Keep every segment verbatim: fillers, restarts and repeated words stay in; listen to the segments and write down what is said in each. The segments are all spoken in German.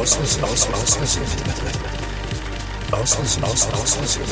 Aus Versehen, aus aus Versehen. Aus Versehen, aus aus Versehen.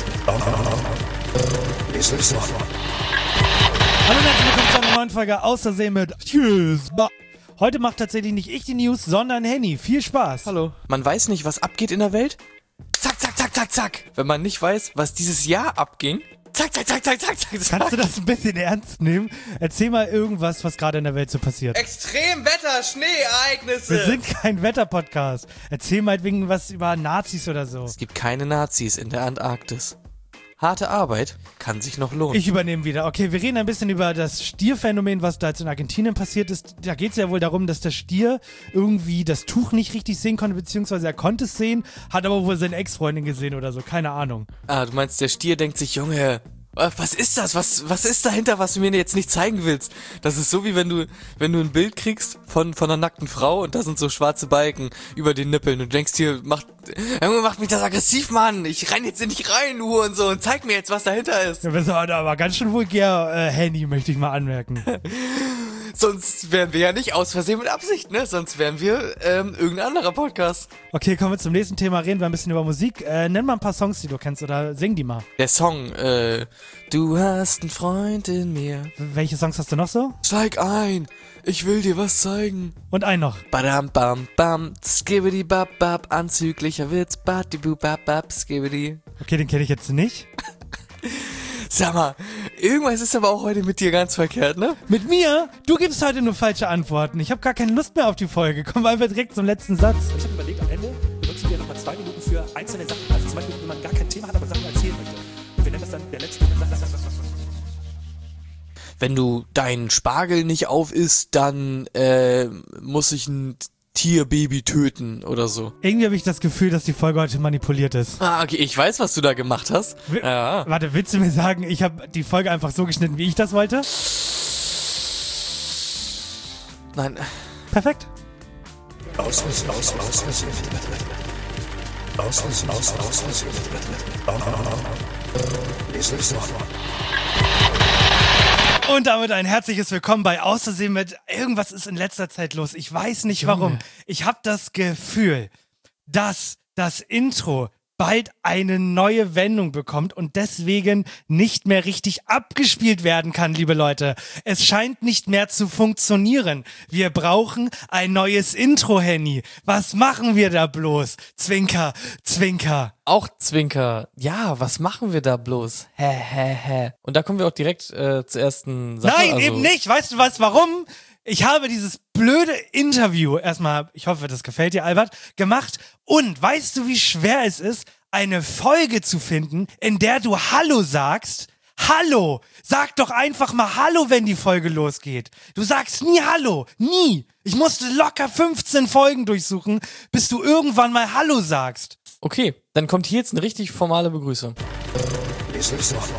Ist es noch? Hallo und herzlich willkommen zu einer neuen Folge Aus Versehen mit Tschüss. Heute macht tatsächlich nicht ich die News, sondern Henny. Viel Spaß. Hallo. Man weiß nicht, was abgeht in der Welt? Zack, zack, zack, zack, zack. Wenn man nicht weiß, was dieses Jahr abging, zack, zack, zack, zack, zack, zack. Kannst du das ein bisschen ernst nehmen? Erzähl mal irgendwas, was gerade in der Welt so passiert. Extremwetter, Schneeereignisse. Wir sind kein Wetter-Podcast. Erzähl mal wegen was über Nazis oder so. Es gibt keine Nazis in der Antarktis. Harte Arbeit kann sich noch lohnen. Ich übernehme wieder. Okay, wir reden ein bisschen über das Stierphänomen, was da jetzt in Argentinien passiert ist. Da geht es ja wohl darum, dass der Stier irgendwie das Tuch nicht richtig sehen konnte, beziehungsweise er konnte es sehen, hat aber wohl seine Ex-Freundin gesehen oder so. Keine Ahnung. Ah, du meinst, der Stier denkt sich, Junge, was ist das? Was, was ist dahinter, was du mir jetzt nicht zeigen willst? Das ist so, wie wenn du, wenn du ein Bild kriegst von, von einer nackten Frau und da sind so schwarze Balken über den Nippeln und du denkst dir, macht, Junge, macht mich das aggressiv, Mann. Ich renn jetzt nicht rein, nur und so und zeig mir jetzt, was dahinter ist. Ja, das war aber ganz schön vulgär, äh, Henny, möchte ich mal anmerken. Sonst wären wir ja nicht aus Versehen mit Absicht, ne? Sonst wären wir, ähm, irgendein anderer Podcast. Okay, kommen wir zum nächsten Thema, reden wir ein bisschen über Musik. Äh, nenn mal ein paar Songs, die du kennst oder sing die mal. Der Song, äh, du hast einen Freund in mir. Welche Songs hast du noch so? Steig ein, ich will dir was zeigen. Und einen noch. Badam bam bam, skibidi bab bab, anzüglicher Witz, badibu bab bab, skibidi. Okay, den kenne ich jetzt nicht. Sag mal, irgendwas ist aber auch heute mit dir ganz verkehrt, ne? Mit mir? Du gibst heute nur falsche Antworten. Ich habe gar keine Lust mehr auf die Folge. Kommen wir einfach direkt zum letzten Satz. Ich habe überlegt, am Ende benutzen wir nochmal zwei Minuten für einzelne Sachen. Also zum Beispiel, wenn man gar kein Thema hat, aber Sachen erzählen möchte. Und wir nennen das dann der letzte. Wenn du deinen Spargel nicht auf isst, dann äh, muss ich ein Tierbaby töten oder so. Irgendwie habe ich das Gefühl, dass die Folge heute manipuliert ist. Ah, okay, ich weiß, was du da gemacht hast. W- Ja. Warte, willst du mir sagen, ich habe die Folge einfach so geschnitten, wie ich das wollte? Nein. Perfekt. Aus Versehen, aus aus Versehen. Aus Versehen, aus aus Versehen. Ist es noch? Und damit ein herzliches Willkommen bei Außersehen mit irgendwas ist in letzter Zeit los. Ich weiß nicht warum. Ich habe das Gefühl, dass das Intro bald eine neue Wendung bekommt und deswegen nicht mehr richtig abgespielt werden kann, liebe Leute. Es scheint nicht mehr zu funktionieren. Wir brauchen ein neues Intro, Henny. Was machen wir da bloß? Zwinker, Zwinker. Auch Zwinker. Ja, was machen wir da bloß? Hä, hä, hä. Und da kommen wir auch direkt äh, zur ersten Sache. Nein, also, eben nicht. Weißt du was, warum? Ich habe dieses blöde Interview, erstmal, ich hoffe, das gefällt dir, Albert, gemacht. Und weißt du, wie schwer es ist, eine Folge zu finden, in der du Hallo sagst? Hallo! Sag doch einfach mal Hallo, wenn die Folge losgeht. Du sagst nie Hallo. Nie. Ich musste locker fünfzehn Folgen durchsuchen, bis du irgendwann mal Hallo sagst. Okay, dann kommt hier jetzt eine richtig formale Begrüßung. Ist es noch?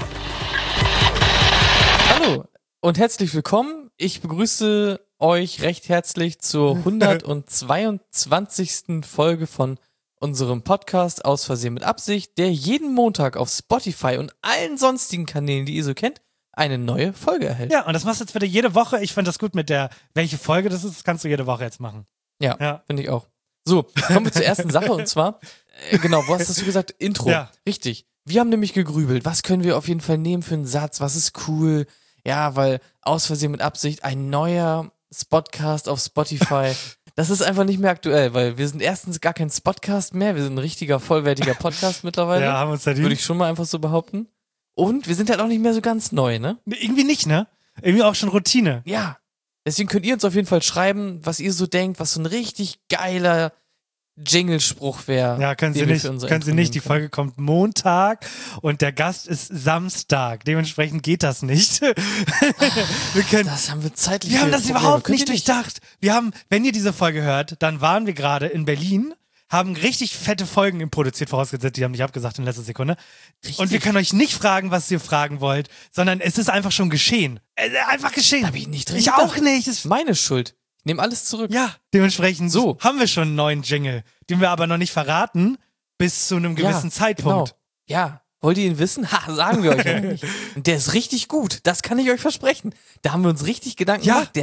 Hallo und herzlich willkommen. Ich begrüße euch recht herzlich zur hundertzweiundzwanzigsten Folge von unserem Podcast Aus Versehen mit Absicht, der jeden Montag auf Spotify und allen sonstigen Kanälen, die ihr so kennt, eine neue Folge erhält. Ja, und das machst du jetzt wieder jede Woche. Ich finde das gut mit der, welche Folge das ist, das kannst du jede Woche jetzt machen. Ja, Ja. finde ich auch. So, kommen wir zur ersten Sache und zwar, äh, genau, wo hast du gesagt? Intro. Ja. Richtig. Wir haben nämlich gegrübelt, was können wir auf jeden Fall nehmen für einen Satz, was ist cool? Ja, weil Aus Versehen mit Absicht ein neuer Spotcast auf Spotify. Das ist einfach nicht mehr aktuell, weil wir sind erstens gar kein Spotcast mehr, wir sind ein richtiger, vollwertiger Podcast mittlerweile. Ja, haben uns verdient. Würde ich schon mal einfach so behaupten. Und wir sind halt auch nicht mehr so ganz neu, ne? Irgendwie nicht, ne? Irgendwie auch schon Routine. Ja. Deswegen könnt ihr uns auf jeden Fall schreiben, was ihr so denkt, was so ein richtig geiler Jingle-Spruch wäre. Ja, können Sie den wir nicht. für unser Können Sie Intro nicht. Die nehmen können. Folge kommt Montag und der Gast ist Samstag. Dementsprechend geht das nicht. wir können, Das haben wir zeitlich. wir haben das überhaupt Könnt nicht ihr durchdacht. Wir haben, wenn ihr diese Folge hört, dann waren wir gerade in Berlin, haben richtig fette Folgen produziert, vorausgesetzt, die haben nicht abgesagt in letzter Sekunde. Richtig. Und wir können euch nicht fragen, was ihr fragen wollt, sondern es ist einfach schon geschehen. Äh, einfach geschehen. Da hab ich nicht drin Ich gedacht. auch nicht. Es Meine Schuld. Ich nehme alles zurück. Ja, dementsprechend So. haben wir schon einen neuen Jingle, den wir aber noch nicht verraten, bis zu einem gewissen Ja, Zeitpunkt. Genau. Ja. Wollt ihr ihn wissen? Ha, sagen wir euch ja nicht. Und der ist richtig gut. Das kann ich euch versprechen. Da haben wir uns richtig Gedanken Ja. gemacht. Der ist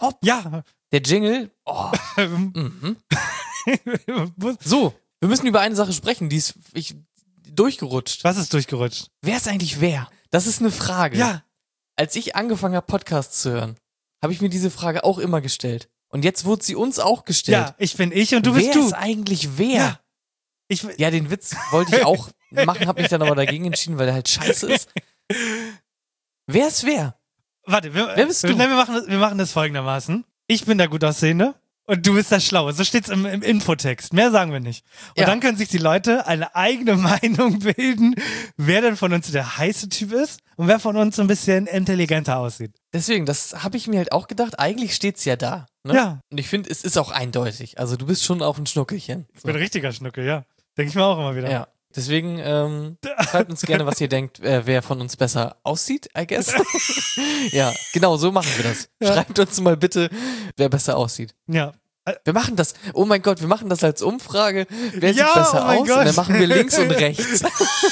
top. Ja. Der Jingle, oh. mhm. So, wir müssen über eine Sache sprechen, die ist ich, durchgerutscht. Was ist durchgerutscht? Wer ist eigentlich wer? Das ist eine Frage. Ja. Als ich angefangen habe, Podcasts zu hören, habe ich mir diese Frage auch immer gestellt. Und jetzt wurde sie uns auch gestellt. Ja, ich bin ich und du bist wer du. Wer ist eigentlich wer? Ja. Ich, ja, den Witz wollte ich auch machen, habe mich dann aber dagegen entschieden, weil der halt scheiße ist. Wer ist wer? Warte, wir, wer bist du? Nein, wir, machen das, wir machen das folgendermaßen. Ich bin der gut aussehende und du bist der Schlaue. So steht's im, im Infotext. Mehr sagen wir nicht. Und Ja. dann können sich die Leute eine eigene Meinung bilden, wer denn von uns der heiße Typ ist und wer von uns so ein bisschen intelligenter aussieht. Deswegen, das habe ich mir halt auch gedacht, eigentlich steht's ja da. Ne? Ja. Und ich finde, es ist auch eindeutig. Also du bist schon auch ein Schnuckelchen. Ich bin ein richtiger Schnuckel, ja. Denke ich mir auch immer wieder. Ja. Deswegen ähm, schreibt uns gerne, was ihr denkt, äh, wer von uns besser aussieht, I guess. Ja, genau, so machen wir das. Ja. Schreibt uns mal bitte, wer besser aussieht. Ja. Wir machen das, oh mein Gott, wir machen das als Umfrage, wer Ja, sieht besser oh mein aus? Gott. Und dann machen wir links und rechts.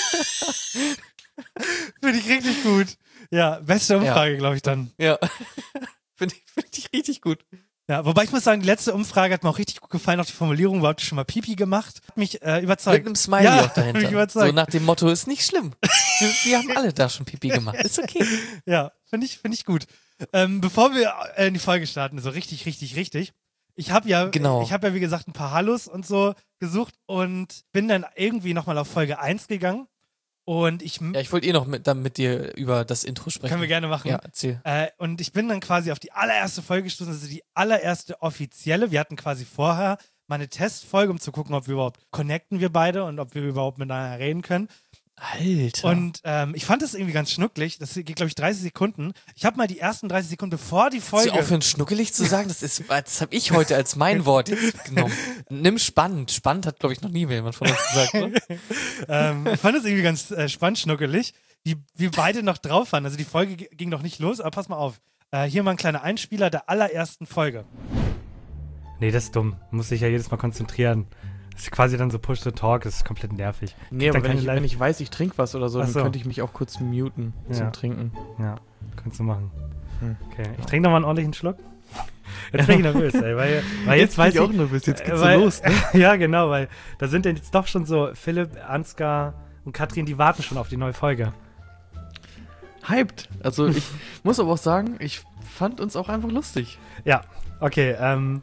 Finde ich richtig gut. Ja, beste Umfrage, glaube ich dann. Ja, finde ich, find ich richtig gut. Ja, wobei ich muss sagen, die letzte Umfrage hat mir auch richtig gut gefallen, auch die Formulierung, wo habt ihr schon mal Pipi gemacht? Hat mich äh, überzeugt. Mit einem Smiley ja, auch hat mich dahinter. überzeugt. So nach dem Motto, ist nicht schlimm. Wir, wir haben alle da schon Pipi gemacht, ist okay. Ja, finde ich, finde ich gut. Ähm, bevor wir äh, in die Folge starten, so richtig, richtig, richtig. Ich habe ja, Genau. ich habe ja wie gesagt ein paar Hallos und so gesucht und bin dann irgendwie nochmal auf Folge eins gegangen und ich, Ja, ich wollte eh noch mit, dann mit dir über das Intro sprechen. können wir gerne machen. Ja, erzähl. Äh, und ich bin dann quasi auf die allererste Folge gestoßen, also die allererste offizielle. Wir hatten quasi vorher mal eine Testfolge, um zu gucken, ob wir überhaupt connecten wir beide und ob wir überhaupt miteinander reden können. Alter. Und ähm, ich fand das irgendwie ganz schnucklig. Das geht, glaube ich, dreißig Sekunden. Ich habe mal die ersten dreißig Sekunden, bevor die Folge... Kannst du aufhören, schnuckelig zu sagen? Das ist, das habe ich heute als mein Wort jetzt genommen. Nimm spannend. Spannend hat, glaube ich, noch nie jemand von uns gesagt, oder? ähm, ich fand das irgendwie ganz äh, spannend, schnuckelig, wie wir beide noch drauf waren. Also die Folge g- ging noch nicht los, aber pass mal auf. Äh, hier mal ein kleiner Einspieler der allerersten Folge. Nee, das ist dumm. Muss sich ja jedes Mal konzentrieren. Das ist quasi dann so Push-to-Talk, das ist komplett nervig. Nee, Dann aber wenn keine ich, Live- wenn ich weiß, ich trinke was oder so, Ach dann so. könnte ich mich auch kurz muten Ja. zum Trinken. Ja, kannst du machen. Hm. Okay, ich trinke nochmal einen ordentlichen Schluck. Jetzt bin ich nervös, ey, weil, weil jetzt, weiß ich... nervös, jetzt äh, weil, ne? Ja, genau, weil da sind denn jetzt doch schon so Philipp, Ansgar und Katrin, die warten schon auf die neue Folge. Hyped. Also ich muss aber auch sagen, ich fand uns auch einfach lustig. Ja, okay, ähm...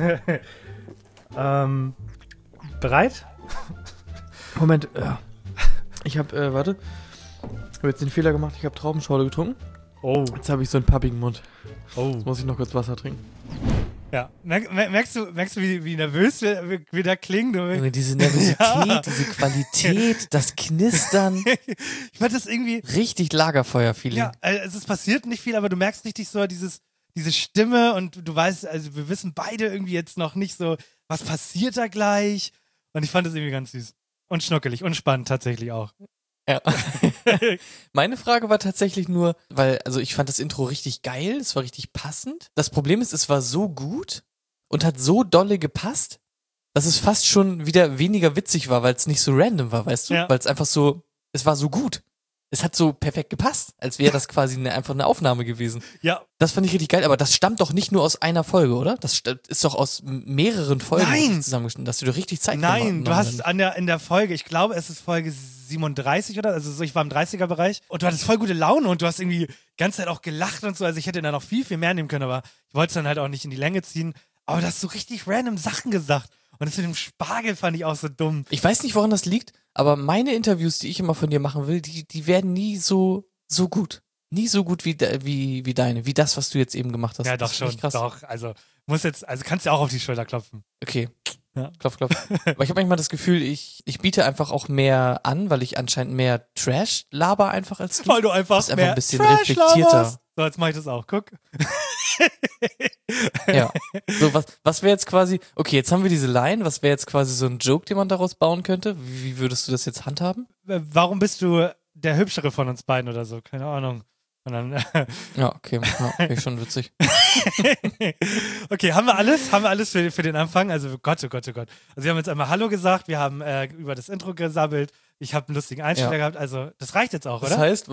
ähm... Bereit? Moment, äh, ich habe, äh, warte, ich habe jetzt den Fehler gemacht, ich habe Traubenschorle getrunken. Oh, Jetzt habe ich so einen pappigen Mund. oh. Jetzt muss ich noch kurz Wasser trinken. Ja, Merk, mer- merkst du, merkst du wie, wie nervös wir, wir, wir da klingen? Du, Junge, diese Nervosität, Ja. diese Qualität, das Knistern. ich fand das irgendwie... Richtig Lagerfeuer-Feeling. Ja, also es passiert nicht viel, aber du merkst richtig so dieses, diese Stimme und du weißt, also wir wissen beide irgendwie jetzt noch nicht so, was passiert da gleich. Und ich fand das irgendwie ganz süß. Und schnuckelig und spannend tatsächlich auch. Ja. Meine Frage war tatsächlich nur, weil, also ich fand das Intro richtig geil, es war richtig passend. Das Problem ist, es war so gut und hat so dolle gepasst, dass es fast schon wieder weniger witzig war, weil es nicht so random war, weißt du? Ja. Weil es einfach so, es war so gut. Es hat so perfekt gepasst, als wäre das quasi eine, einfach eine Aufnahme gewesen. Ja, Das fand ich richtig geil, aber das stammt doch nicht nur aus einer Folge, oder? Das st- ist doch aus m- mehreren Folgen Nein. zusammengeschnitten, dass du dir richtig Zeit nein, genommen du hast an der, in der Folge, ich glaube, es ist Folge siebenunddreißig oder? Also so, ich war im dreißiger-Bereich und du hattest voll gute Laune und du hast irgendwie die ganze Zeit auch gelacht und so. Also ich hätte da noch viel, viel mehr nehmen können, aber ich wollte es dann halt auch nicht in die Länge ziehen. Aber du hast so richtig random Sachen gesagt. Und das mit dem Spargel fand ich auch so dumm. Ich weiß nicht, woran das liegt, aber meine Interviews, die ich immer von dir machen will, die, die werden nie so, so gut. Nie so gut wie, de, wie, wie deine, wie das, was du jetzt eben gemacht hast. Ja, doch Das schon. finde ich krass. Doch, also muss jetzt, also kannst du auch auf die Schulter klopfen. Okay. Ja. Klopf, klopf. Aber ich habe manchmal das Gefühl, ich, ich biete einfach auch mehr an, weil ich anscheinend mehr Trash laber einfach als du. Weil du einfach, bist einfach mehr ein bisschen Trash reflektierter. laberst. So, jetzt mach ich das auch. Guck. Ja. So, was, was wäre jetzt quasi, okay, jetzt haben wir diese Line, was wäre jetzt quasi so ein Joke, den man daraus bauen könnte? Wie, wie würdest du das jetzt handhaben? Warum bist du der Hübschere von uns beiden oder so? Keine Ahnung. Und dann, Ja, okay, ja, okay, schon witzig. okay, haben wir alles? Haben wir alles für, für den Anfang? Also Gott, oh Gott, oh Gott. Also wir haben jetzt einmal Hallo gesagt, wir haben äh, über das Intro gesabbelt, ich habe einen lustigen Einspieler Ja. gehabt, also das reicht jetzt auch, Das oder? heißt,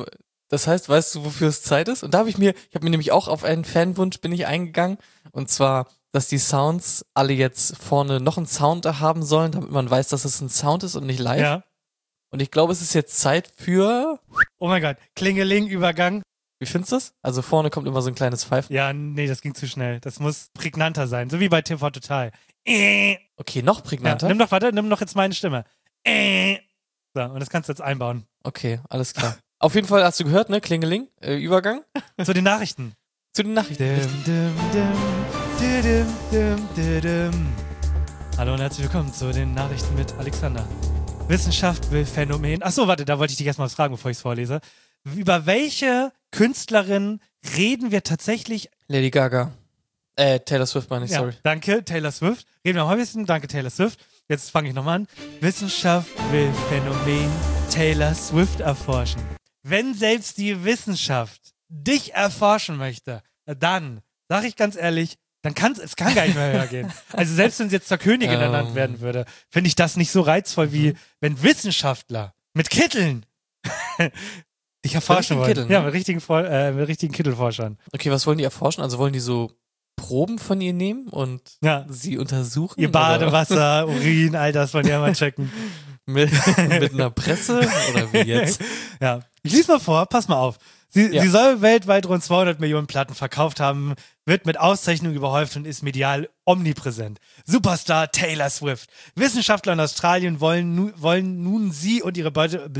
Das heißt, weißt du, wofür es Zeit ist? Und da habe ich mir, ich habe mir nämlich auch auf einen Fanwunsch bin ich eingegangen. Und zwar, dass die Sounds alle jetzt vorne noch einen Sound haben sollen, damit man weiß, dass es ein Sound ist und nicht live. Ja. Und ich glaube, es ist jetzt Zeit für... Oh mein Gott, Klingeling-Übergang. Wie findest du das? Also vorne kommt immer so ein kleines Pfeifen. Ja, nee, das ging zu schnell. Das muss prägnanter sein, so wie bei T V Total. Äh. Okay, noch Ja, prägnanter? nimm doch, warte, nimm doch jetzt meine Stimme. Äh. So, und das kannst du jetzt einbauen. Okay, alles klar. Auf jeden Fall hast du gehört, ne? Klingeling, äh, Übergang Zu den Nachrichten. zu den Nachrichten. Dim, dim, dim, didim, dim, didim. Hallo und herzlich willkommen zu den Nachrichten mit Alexander. Wissenschaft will Phänomen. Achso, warte, da wollte ich dich erstmal was fragen, bevor ich es vorlese. Über welche Künstlerin reden wir tatsächlich? Lady Gaga. Äh, Taylor Swift meine ich, Ja, sorry. danke, Taylor Swift. Reden wir am häufigsten. Danke, Taylor Swift. Jetzt fange ich nochmal an. Wissenschaft will Phänomen Taylor Swift erforschen. Wenn selbst die Wissenschaft dich erforschen möchte, dann, sag ich ganz ehrlich, dann kann es kann gar nicht mehr höher gehen. Also selbst wenn sie jetzt zur Königin Ähm. ernannt werden würde, finde ich das nicht so reizvoll, wie wenn Wissenschaftler mit Kitteln dich erforschen richtigen wollen. Kitteln, Ja, ne? mit richtigen, Vor- äh, mit richtigen Kittelforschern. Okay, was wollen die erforschen? Also wollen die so Proben von ihr nehmen und Ja. sie untersuchen? Ihr oder Badewasser, Urin, all das wollen die ja mal checken. mit, mit einer Presse? Oder wie jetzt? Ja, ich lese mal vor, pass mal auf. Sie, Ja. sie soll weltweit rund zweihundert Millionen Platten verkauft haben, wird mit Auszeichnungen überhäuft und ist medial omnipräsent. Superstar Taylor Swift. Wissenschaftler in Australien wollen, nu, wollen nun sie und ihre Beute...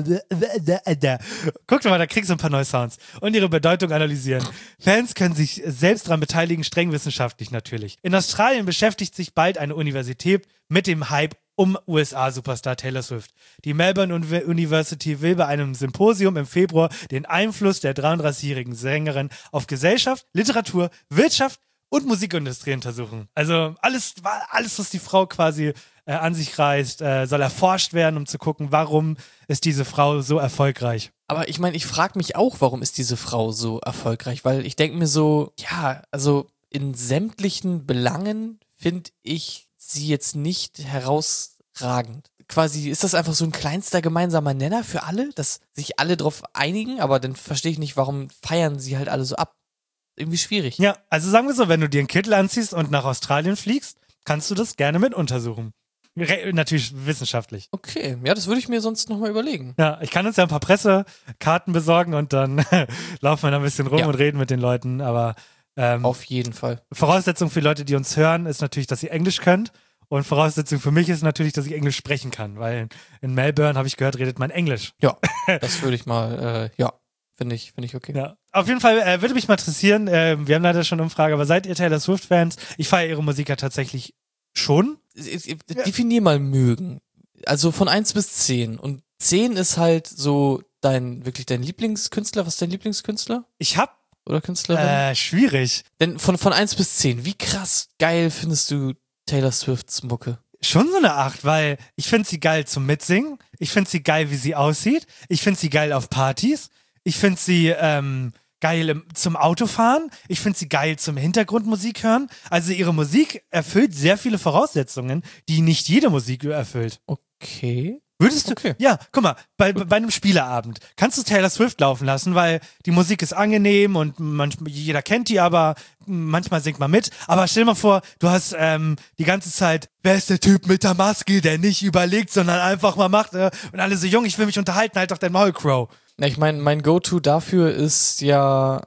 Guck doch mal, da kriegst du ein paar neue Sounds. Und ihre Bedeutung analysieren. Fans können sich selbst daran beteiligen, streng wissenschaftlich natürlich. In Australien beschäftigt sich bald eine Universität mit dem Hype um U S A-Superstar Taylor Swift. Die Melbourne Uni- University will bei einem Symposium im Februar den Einfluss der dreiunddreißigjährigen Sängerin auf Gesellschaft, Literatur, Wirtschaft und Musikindustrie untersuchen. Also alles, alles was die Frau quasi äh, an sich reißt, äh, soll erforscht werden, um zu gucken, warum ist diese Frau so erfolgreich. Aber ich meine, ich frage mich auch, warum ist diese Frau so erfolgreich? Weil ich denke mir so, ja, also in sämtlichen Belangen finde ich sie jetzt nicht herausragend. Quasi ist das einfach so ein kleinster gemeinsamer Nenner für alle, dass sich alle drauf einigen, aber dann verstehe ich nicht, warum feiern sie halt alle so ab. Irgendwie schwierig. Ja, also sagen wir so, wenn du dir einen Kittel anziehst und nach Australien fliegst, kannst du das gerne mit untersuchen. Re- natürlich wissenschaftlich. Okay, ja, das würde ich mir sonst nochmal überlegen. Ja, ich kann uns ja ein paar Pressekarten besorgen und dann laufen wir da ein bisschen rum Ja. und reden mit den Leuten. Aber ähm, Auf jeden Fall. Voraussetzung für Leute, die uns hören, ist natürlich, dass ihr Englisch könnt. Und Voraussetzung für mich ist natürlich, dass ich Englisch sprechen kann, weil in Melbourne, habe ich gehört, redet man Englisch. Ja, das würde ich mal, äh, ja, finde ich, finde ich okay. Ja. Auf jeden Fall äh, würde mich mal interessieren, äh, wir haben leider schon eine Umfrage, aber seid ihr Taylor Swift-Fans? Ich feiere ihre Musik ja tatsächlich schon. Definier mal mögen. Also von eins bis zehn. Und zehn ist halt so dein, wirklich dein Lieblingskünstler. Was ist dein Lieblingskünstler? Ich hab, Oder Künstlerin? äh, schwierig. Denn von, von eins bis zehn, wie krass geil findest du Taylor Swifts Mucke? Schon so eine acht, weil ich finde sie geil zum Mitsingen. Ich finde sie geil, wie sie aussieht. Ich finde sie geil auf Partys. Ich finde sie ähm, geil im, zum Autofahren. Ich finde sie geil zum Hintergrundmusik hören. Also ihre Musik erfüllt sehr viele Voraussetzungen, die nicht jede Musik erfüllt. Okay. Würdest du, Okay. ja, guck mal, bei, bei einem Spieleabend kannst du Taylor Swift laufen lassen, weil die Musik ist angenehm und manchmal, jeder kennt die, aber manchmal singt man mit. Aber stell dir mal vor, du hast ähm, die ganze Zeit, wer ist der Typ mit der Maske, der nicht überlegt, sondern einfach mal macht äh, und alle so, Jung, ich will mich unterhalten, halt doch dein Maul, Crow. Na, ich meine, mein Go-To dafür ist ja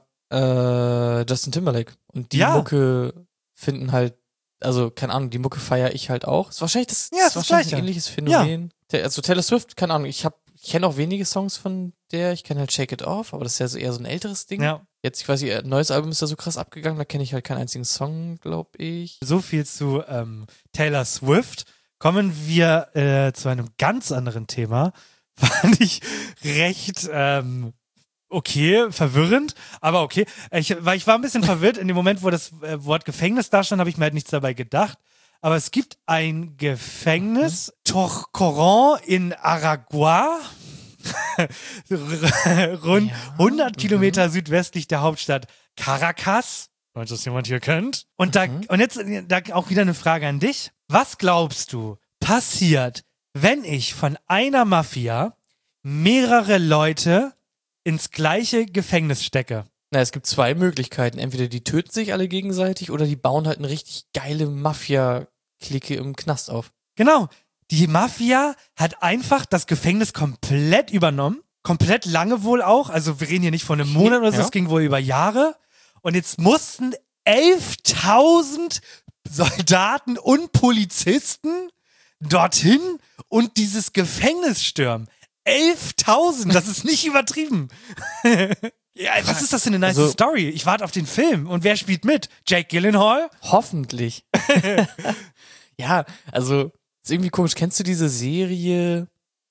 äh, Justin Timberlake. Und die Ja. Mucke finden halt, also keine Ahnung, die Mucke feiere ich halt auch. Ist wahrscheinlich das, Ja, ist ist das wahrscheinlich Gleiche. ein ähnliches Phänomen. Der, also Taylor Swift, keine Ahnung, ich habe, ich kenne auch wenige Songs von der. Ich kenne halt Shake It Off, aber das ist ja so eher so ein älteres Ding. Ja. Jetzt, ich weiß nicht, ein neues Album ist da so krass abgegangen, da kenne ich halt keinen einzigen Song, glaube ich. So viel zu ähm, Taylor Swift. Kommen wir äh, zu einem ganz anderen Thema. Fand ich recht ähm, okay, verwirrend, aber okay. Ich, weil ich war ein bisschen verwirrt. In dem Moment, wo das äh, Wort Gefängnis da stand, habe ich mir halt nichts dabei gedacht. Aber es gibt ein Gefängnis, Torcoran in Aragua, rund Ja, hundert Kilometer südwestlich der Hauptstadt Caracas. Falls das jemand hier kennt. Und, da, und jetzt da auch wieder eine Frage an dich. Was glaubst du, passiert, wenn ich von einer Mafia mehrere Leute ins gleiche Gefängnis stecke. Na, es gibt zwei Möglichkeiten. Entweder die töten sich alle gegenseitig oder die bauen halt eine richtig geile Mafia-Clique im Knast auf. Genau. Die Mafia hat einfach das Gefängnis komplett übernommen. Komplett lange wohl auch. Also wir reden hier nicht von einem Monat oder so, Ja. es ging wohl über Jahre. Und jetzt mussten elftausend Soldaten und Polizisten dorthin und dieses Gefängnis stürmen. elftausend, das ist nicht übertrieben. Ja, was ist das für eine nice Also- Story? Ich warte auf den Film. Und wer spielt mit? Jake Gyllenhaal? Hoffentlich. Ja, also, ist irgendwie komisch. Kennst du diese Serie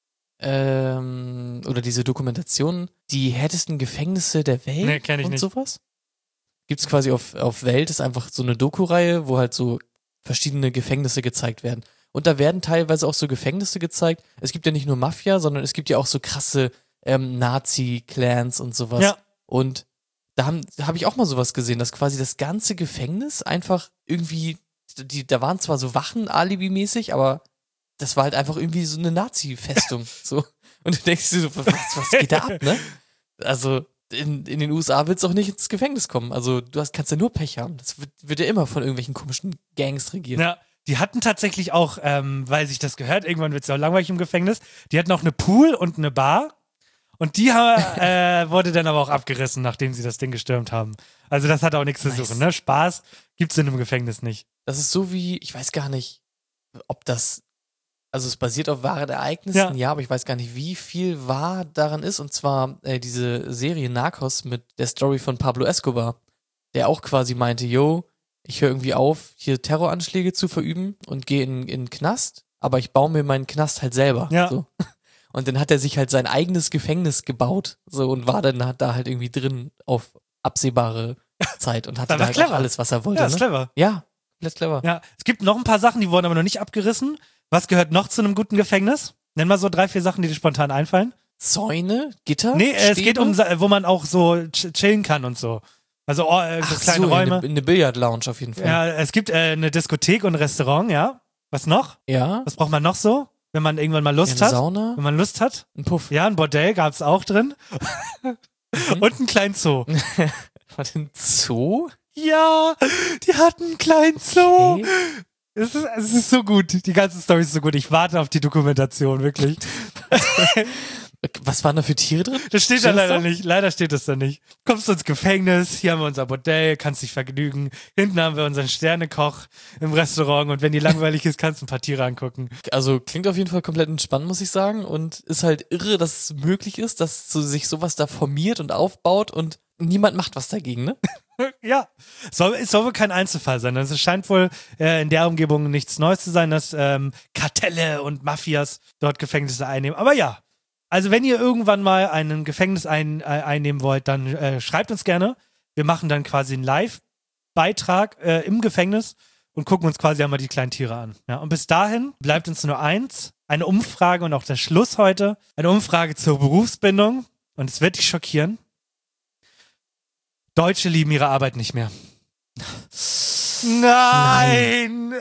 ähm, oder diese Dokumentation, die härtesten Gefängnisse der Welt? Nee, kenn ich und nicht. sowas? Gibt's quasi auf, auf Welt, ist einfach so eine Doku-Reihe, wo halt so verschiedene Gefängnisse gezeigt werden. Und da werden teilweise auch so Gefängnisse gezeigt. Es gibt ja nicht nur Mafia, sondern es gibt ja auch so krasse ähm, Nazi-Clans und sowas. Ja. Und da habe da hab ich auch mal sowas gesehen, dass quasi das ganze Gefängnis einfach irgendwie, die, da waren zwar so Wachen alibimäßig, aber das war halt einfach irgendwie so eine Nazi-Festung. so. Und du denkst dir so, was, was geht da ab, ne? Also in, in den U S A willst du auch nicht ins Gefängnis kommen. Also du hast, kannst ja nur Pech haben. Das wird, wird ja immer von irgendwelchen komischen Gangs regiert. Ja, die hatten tatsächlich auch, ähm, weil sich das gehört, irgendwann wird es auch langweilig im Gefängnis, die hatten auch eine Pool und eine Bar und die ha- äh, wurde dann aber auch abgerissen, nachdem sie das Ding gestürmt haben. Also das hat auch nichts zu Nice. suchen, ne? Spaß gibt's in einem Gefängnis nicht. Das ist so wie, ich weiß gar nicht, ob das, also es basiert auf wahren Ereignissen, Ja. ja, aber ich weiß gar nicht, wie viel wahr daran ist. Und zwar äh, diese Serie Narcos mit der Story von Pablo Escobar, der auch quasi meinte, yo, ich höre irgendwie auf, hier Terroranschläge zu verüben und gehe in, in den Knast, aber ich baue mir meinen Knast halt selber. Ja. So. Und dann hat er sich halt sein eigenes Gefängnis gebaut so und war dann da halt irgendwie drin auf absehbare Zeit und hatte Das da war halt clever. auch alles, was er wollte. Ja, ist ne? clever. Ja, komplett clever. Ja, es gibt noch ein paar Sachen, die wurden aber noch nicht abgerissen. Was gehört noch zu einem guten Gefängnis? Nenn mal so drei, vier Sachen, die dir spontan einfallen. Zäune, Gitter? Nee, äh, es Stäbe? geht um, Sa- wo man auch so ch- chillen kann und so. Also oh, äh, so Ach kleine so, Räume. In eine, in eine Billardlounge auf jeden Fall. Ja, es gibt äh, eine Diskothek und ein Restaurant, ja. Was noch? Ja. Was braucht man noch so, wenn man irgendwann mal Ja, Lust eine hat? Sauna, Wenn man Lust hat? ein Puff. Ja, ein Bordell gab's auch drin. Und einen kleinen Zoo. War denn Zoo? Ja, die hatten einen kleinen Zoo. Okay. Es ist, es ist so gut. Die ganze Story ist so gut. Ich warte auf die Dokumentation, wirklich. Was waren da für Tiere drin? Das steht da Steht das leider da? nicht. Leider steht das da nicht. Kommst du ins Gefängnis, hier haben wir unser Bordell, kannst dich vergnügen. Hinten haben wir unseren Sternekoch im Restaurant und wenn dir langweilig ist, kannst du ein paar Tiere angucken. Also klingt auf jeden Fall komplett entspannt, muss ich sagen. Und ist halt irre, dass es möglich ist, dass so sich sowas da formiert und aufbaut und niemand macht was dagegen, ne? Ja, soll, es soll wohl kein Einzelfall sein. Also es scheint wohl äh, in der Umgebung nichts Neues zu sein, dass ähm, Kartelle und Mafias dort Gefängnisse einnehmen. Aber ja, also wenn ihr irgendwann mal ein Gefängnis ein, äh, einnehmen wollt, dann äh, schreibt uns gerne. Wir machen dann quasi einen Live-Beitrag äh, im Gefängnis und gucken uns quasi einmal die kleinen Tiere an. Ja, und bis dahin bleibt uns nur eins, eine Umfrage und auch der Schluss heute, eine Umfrage zur Berufsbindung. Und es wird dich schockieren. Deutsche lieben ihre Arbeit nicht mehr. Nein!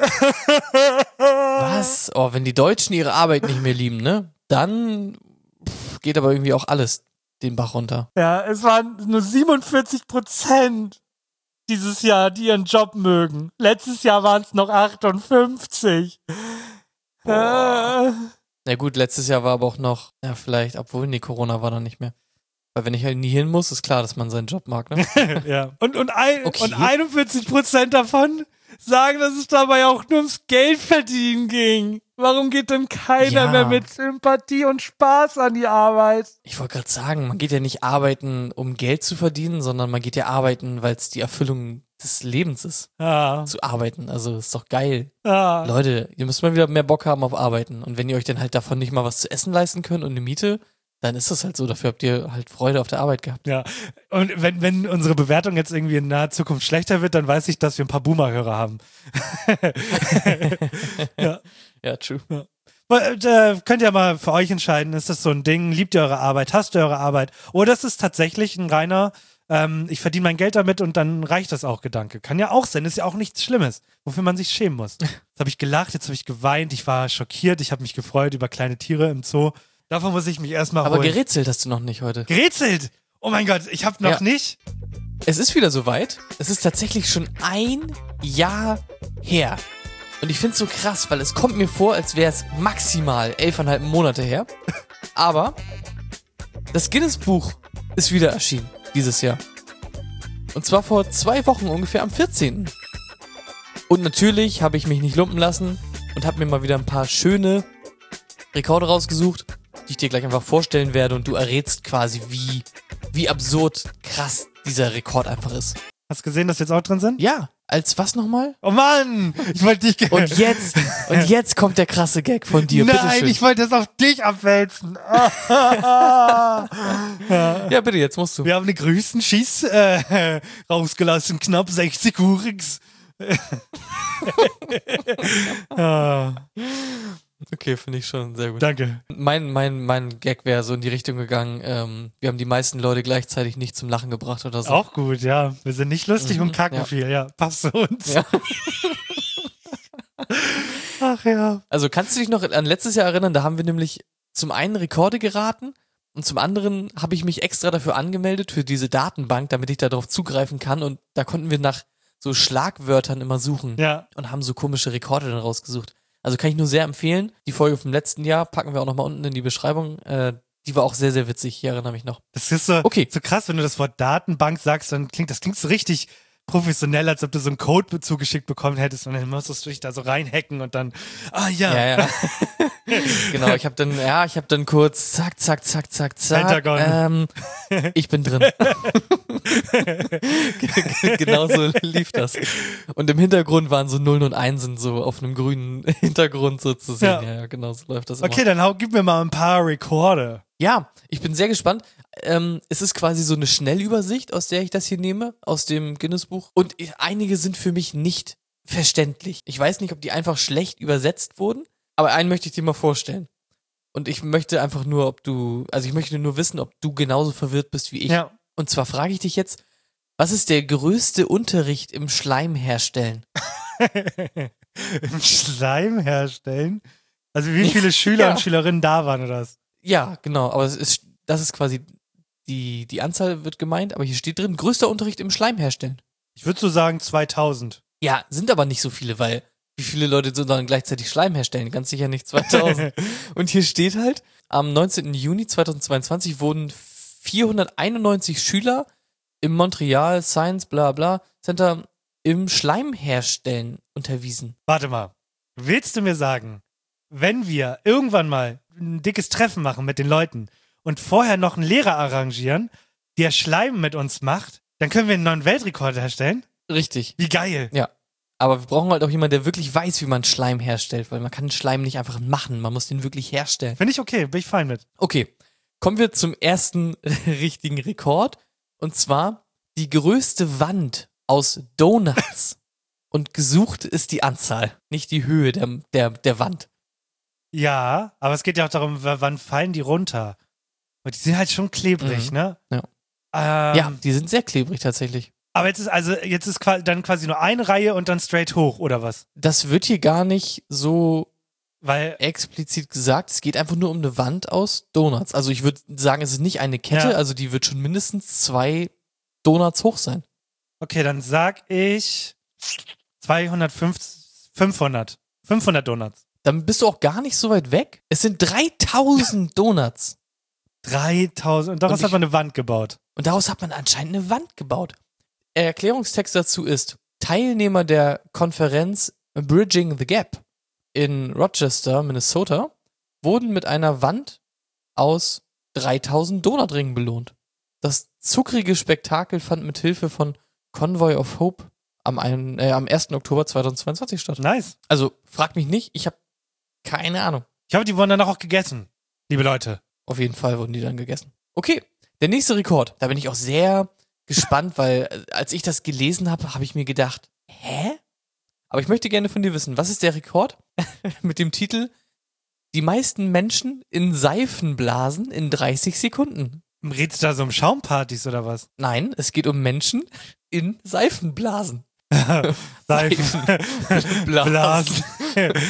Was? Oh, wenn die Deutschen ihre Arbeit nicht mehr lieben, ne? Dann pff, geht aber irgendwie auch alles den Bach runter. Ja, es waren nur siebenundvierzig Prozent dieses Jahr, die ihren Job mögen. Letztes Jahr waren es noch achtundfünfzig. Äh, Na gut, letztes Jahr war aber auch noch, ja vielleicht, obwohl, nee, Corona war dann nicht mehr. Weil wenn ich halt nie hin muss, ist klar, dass man seinen Job mag, ne? ja. Und, und, ein, Okay. und einundvierzig Prozent davon sagen, dass es dabei auch nur ums Geld verdienen ging. Warum geht denn keiner Ja. mehr mit Sympathie und Spaß an die Arbeit? Ich wollte gerade sagen, man geht ja nicht arbeiten, um Geld zu verdienen, sondern man geht ja arbeiten, weil es die Erfüllung des Lebens ist, Ja, zu arbeiten. Also ist doch geil. ja. Leute, ihr müsst mal wieder mehr Bock haben auf Arbeiten. Und wenn ihr euch dann halt davon nicht mal was zu essen leisten könnt und eine Miete, dann ist das halt so. Dafür habt ihr halt Freude auf der Arbeit gehabt. Ja, und wenn, wenn unsere Bewertung jetzt irgendwie in naher Zukunft schlechter wird, dann weiß ich, dass wir ein paar Boomer-Hörer haben. ja. Ja, true. Äh, könnt ihr mal für euch entscheiden, ist das so ein Ding, liebt ihr eure Arbeit, hasst ihr eure Arbeit? Oder ist es tatsächlich ein reiner, ähm, ich verdiene mein Geld damit und dann reicht das auch Gedanke? Kann ja auch sein, ist ja auch nichts Schlimmes, wofür man sich schämen muss. Jetzt habe ich gelacht, jetzt habe ich geweint, ich war schockiert, ich habe mich gefreut über kleine Tiere im Zoo. Davon muss ich mich erstmal Aber holen. gerätselt hast du noch nicht heute. Gerätselt! Oh mein Gott, ich habe noch Ja. nicht. Es ist wieder soweit. Es ist tatsächlich schon ein Jahr her. Und ich finde es so krass, weil es kommt mir vor, als wäre es maximal elfeinhalb Monate her. Aber das Guinness-Buch ist wieder erschienen dieses Jahr. Und zwar vor zwei Wochen ungefähr am vierzehnten Und natürlich habe ich mich nicht lumpen lassen und habe mir mal wieder ein paar schöne Rekorde rausgesucht, die ich dir gleich einfach vorstellen werde und du errätst quasi, wie, wie absurd krass dieser Rekord einfach ist. Hast du gesehen, dass jetzt auch drin sind? Ja, als was nochmal? Oh Mann, ich wollte dich... ge- Und jetzt, und jetzt kommt der krasse Gag von dir. Nein, Bitteschön. ich wollte das auf dich abwälzen. Ja, bitte, jetzt musst du. Wir haben den größten Schieß äh, rausgelassen, knapp sechzig Urigs. ah, Okay, finde ich schon sehr gut. danke. Mein, mein, mein Gag wäre so in die Richtung gegangen, ähm, wir haben die meisten Leute gleichzeitig nicht zum Lachen gebracht oder so. Auch gut, ja. Wir sind nicht lustig Mhm, und kacken ja. viel, ja. Passt zu uns. Ja. Ach ja. Also kannst du dich noch an letztes Jahr erinnern, da haben wir nämlich zum einen Rekorde geraten und zum anderen habe ich mich extra dafür angemeldet, für diese Datenbank, damit ich darauf zugreifen kann und da konnten wir nach so Schlagwörtern immer suchen Ja. und haben so komische Rekorde dann rausgesucht. Also kann ich nur sehr empfehlen. Die Folge vom letzten Jahr packen wir auch nochmal unten in die Beschreibung. Äh, die war auch sehr, sehr witzig. Ich erinnere mich noch. Das ist so, Okay. so krass, wenn du das Wort Datenbank sagst, dann klingt das klingt so richtig professionell, als ob du so einen Code zugeschickt bekommen hättest und dann musstest du dich da so reinhacken und dann, ah ja, Ja, ja. Genau, ich habe dann, ja, ich habe dann kurz zack, zack, zack, zack, zack. Pentagon. Ähm, ich bin drin. Genau so lief das. Und im Hintergrund waren so Nullen und Einsen so auf einem grünen Hintergrund so zu sehen. Ja. Ja, ja, genau so läuft das immer. Okay, dann hau, gib mir mal ein paar Rekorde. Ja, ich bin sehr gespannt. Ähm, es ist quasi so eine Schnellübersicht, aus der ich das hier nehme, aus dem Guinness-Buch. Und ich, einige sind für mich nicht verständlich. Ich weiß nicht, ob die einfach schlecht übersetzt wurden, aber einen möchte ich dir mal vorstellen. Und ich möchte einfach nur, ob du, also ich möchte nur wissen, ob du genauso verwirrt bist wie ich. Ja. Und zwar frage ich dich jetzt, was ist der größte Unterricht im Schleim herstellen? Im Schleim herstellen? Also wie viele Schüler Ja. und Schülerinnen da waren oder was? Ja, genau, aber es ist, das ist quasi, die, die Anzahl wird gemeint, aber hier steht drin, größter Unterricht im Schleim herstellen. Ich würde so sagen zweitausend. Ja, sind aber nicht so viele, weil wie viele Leute so dann gleichzeitig Schleim herstellen? Ganz sicher nicht zweitausend. Und hier steht halt, am neunzehnten Juni zweitausendzweiundzwanzig wurden vierhunderteinundneunzig Schüler im Montreal Science bla bla Center im Schleimherstellen unterwiesen. Warte mal. Willst du mir sagen, wenn wir irgendwann mal ein dickes Treffen machen mit den Leuten und vorher noch einen Lehrer arrangieren, der Schleim mit uns macht, dann können wir einen neuen Weltrekord herstellen? Richtig. Wie geil. Ja. Aber wir brauchen halt auch jemanden, der wirklich weiß, wie man Schleim herstellt, weil man kann Schleim nicht einfach machen, man muss den wirklich herstellen. Finde ich okay, bin ich fein mit. Okay, kommen wir zum ersten richtigen Rekord. Und zwar die größte Wand aus Donuts. Und gesucht ist die Anzahl, nicht die Höhe der, der, der Wand. Ja, aber es geht ja auch darum, w- wann fallen die runter? Und die sind halt schon klebrig, Mhm. ne? Ja. Ähm, Ja, die sind sehr klebrig tatsächlich. Aber jetzt ist also jetzt ist qua- dann quasi nur eine Reihe und dann straight hoch, oder was? Das wird hier gar nicht so Weil, explizit gesagt. Es geht einfach nur um eine Wand aus Donuts. Also ich würde sagen, es ist nicht eine Kette, Ja. also die wird schon mindestens zwei Donuts hoch sein. okay, dann sag ich zweihundertfünfzig, fünfhundert. fünfhundert Donuts. Dann bist du auch gar nicht so weit weg. Es sind dreitausend Donuts. dreitausend. Und daraus Und hat man eine Wand gebaut. Und daraus hat man anscheinend eine Wand gebaut. Der Erklärungstext dazu ist, Teilnehmer der Konferenz Bridging the Gap in Rochester, Minnesota, wurden mit einer Wand aus dreitausend Donutringen belohnt. Das zuckrige Spektakel fand mit Hilfe von Convoy of Hope am, ein, äh, am ersten Oktober zweitausendzweiundzwanzig statt. Nice. Also, frag mich nicht, ich habe keine Ahnung. Ich hoffe, die wurden dann auch gegessen, liebe Leute. Auf jeden Fall wurden die dann gegessen. Okay, der nächste Rekord. Da bin ich auch sehr gespannt, weil äh, als ich das gelesen habe, habe ich mir gedacht, hä? Aber ich möchte gerne von dir wissen, was ist der Rekord mit dem Titel Die meisten Menschen in Seifenblasen in dreißig Sekunden? Redest du da so um Schaumpartys oder was? Nein, es geht um Menschen in Seifenblasen. Seifen. Blasen.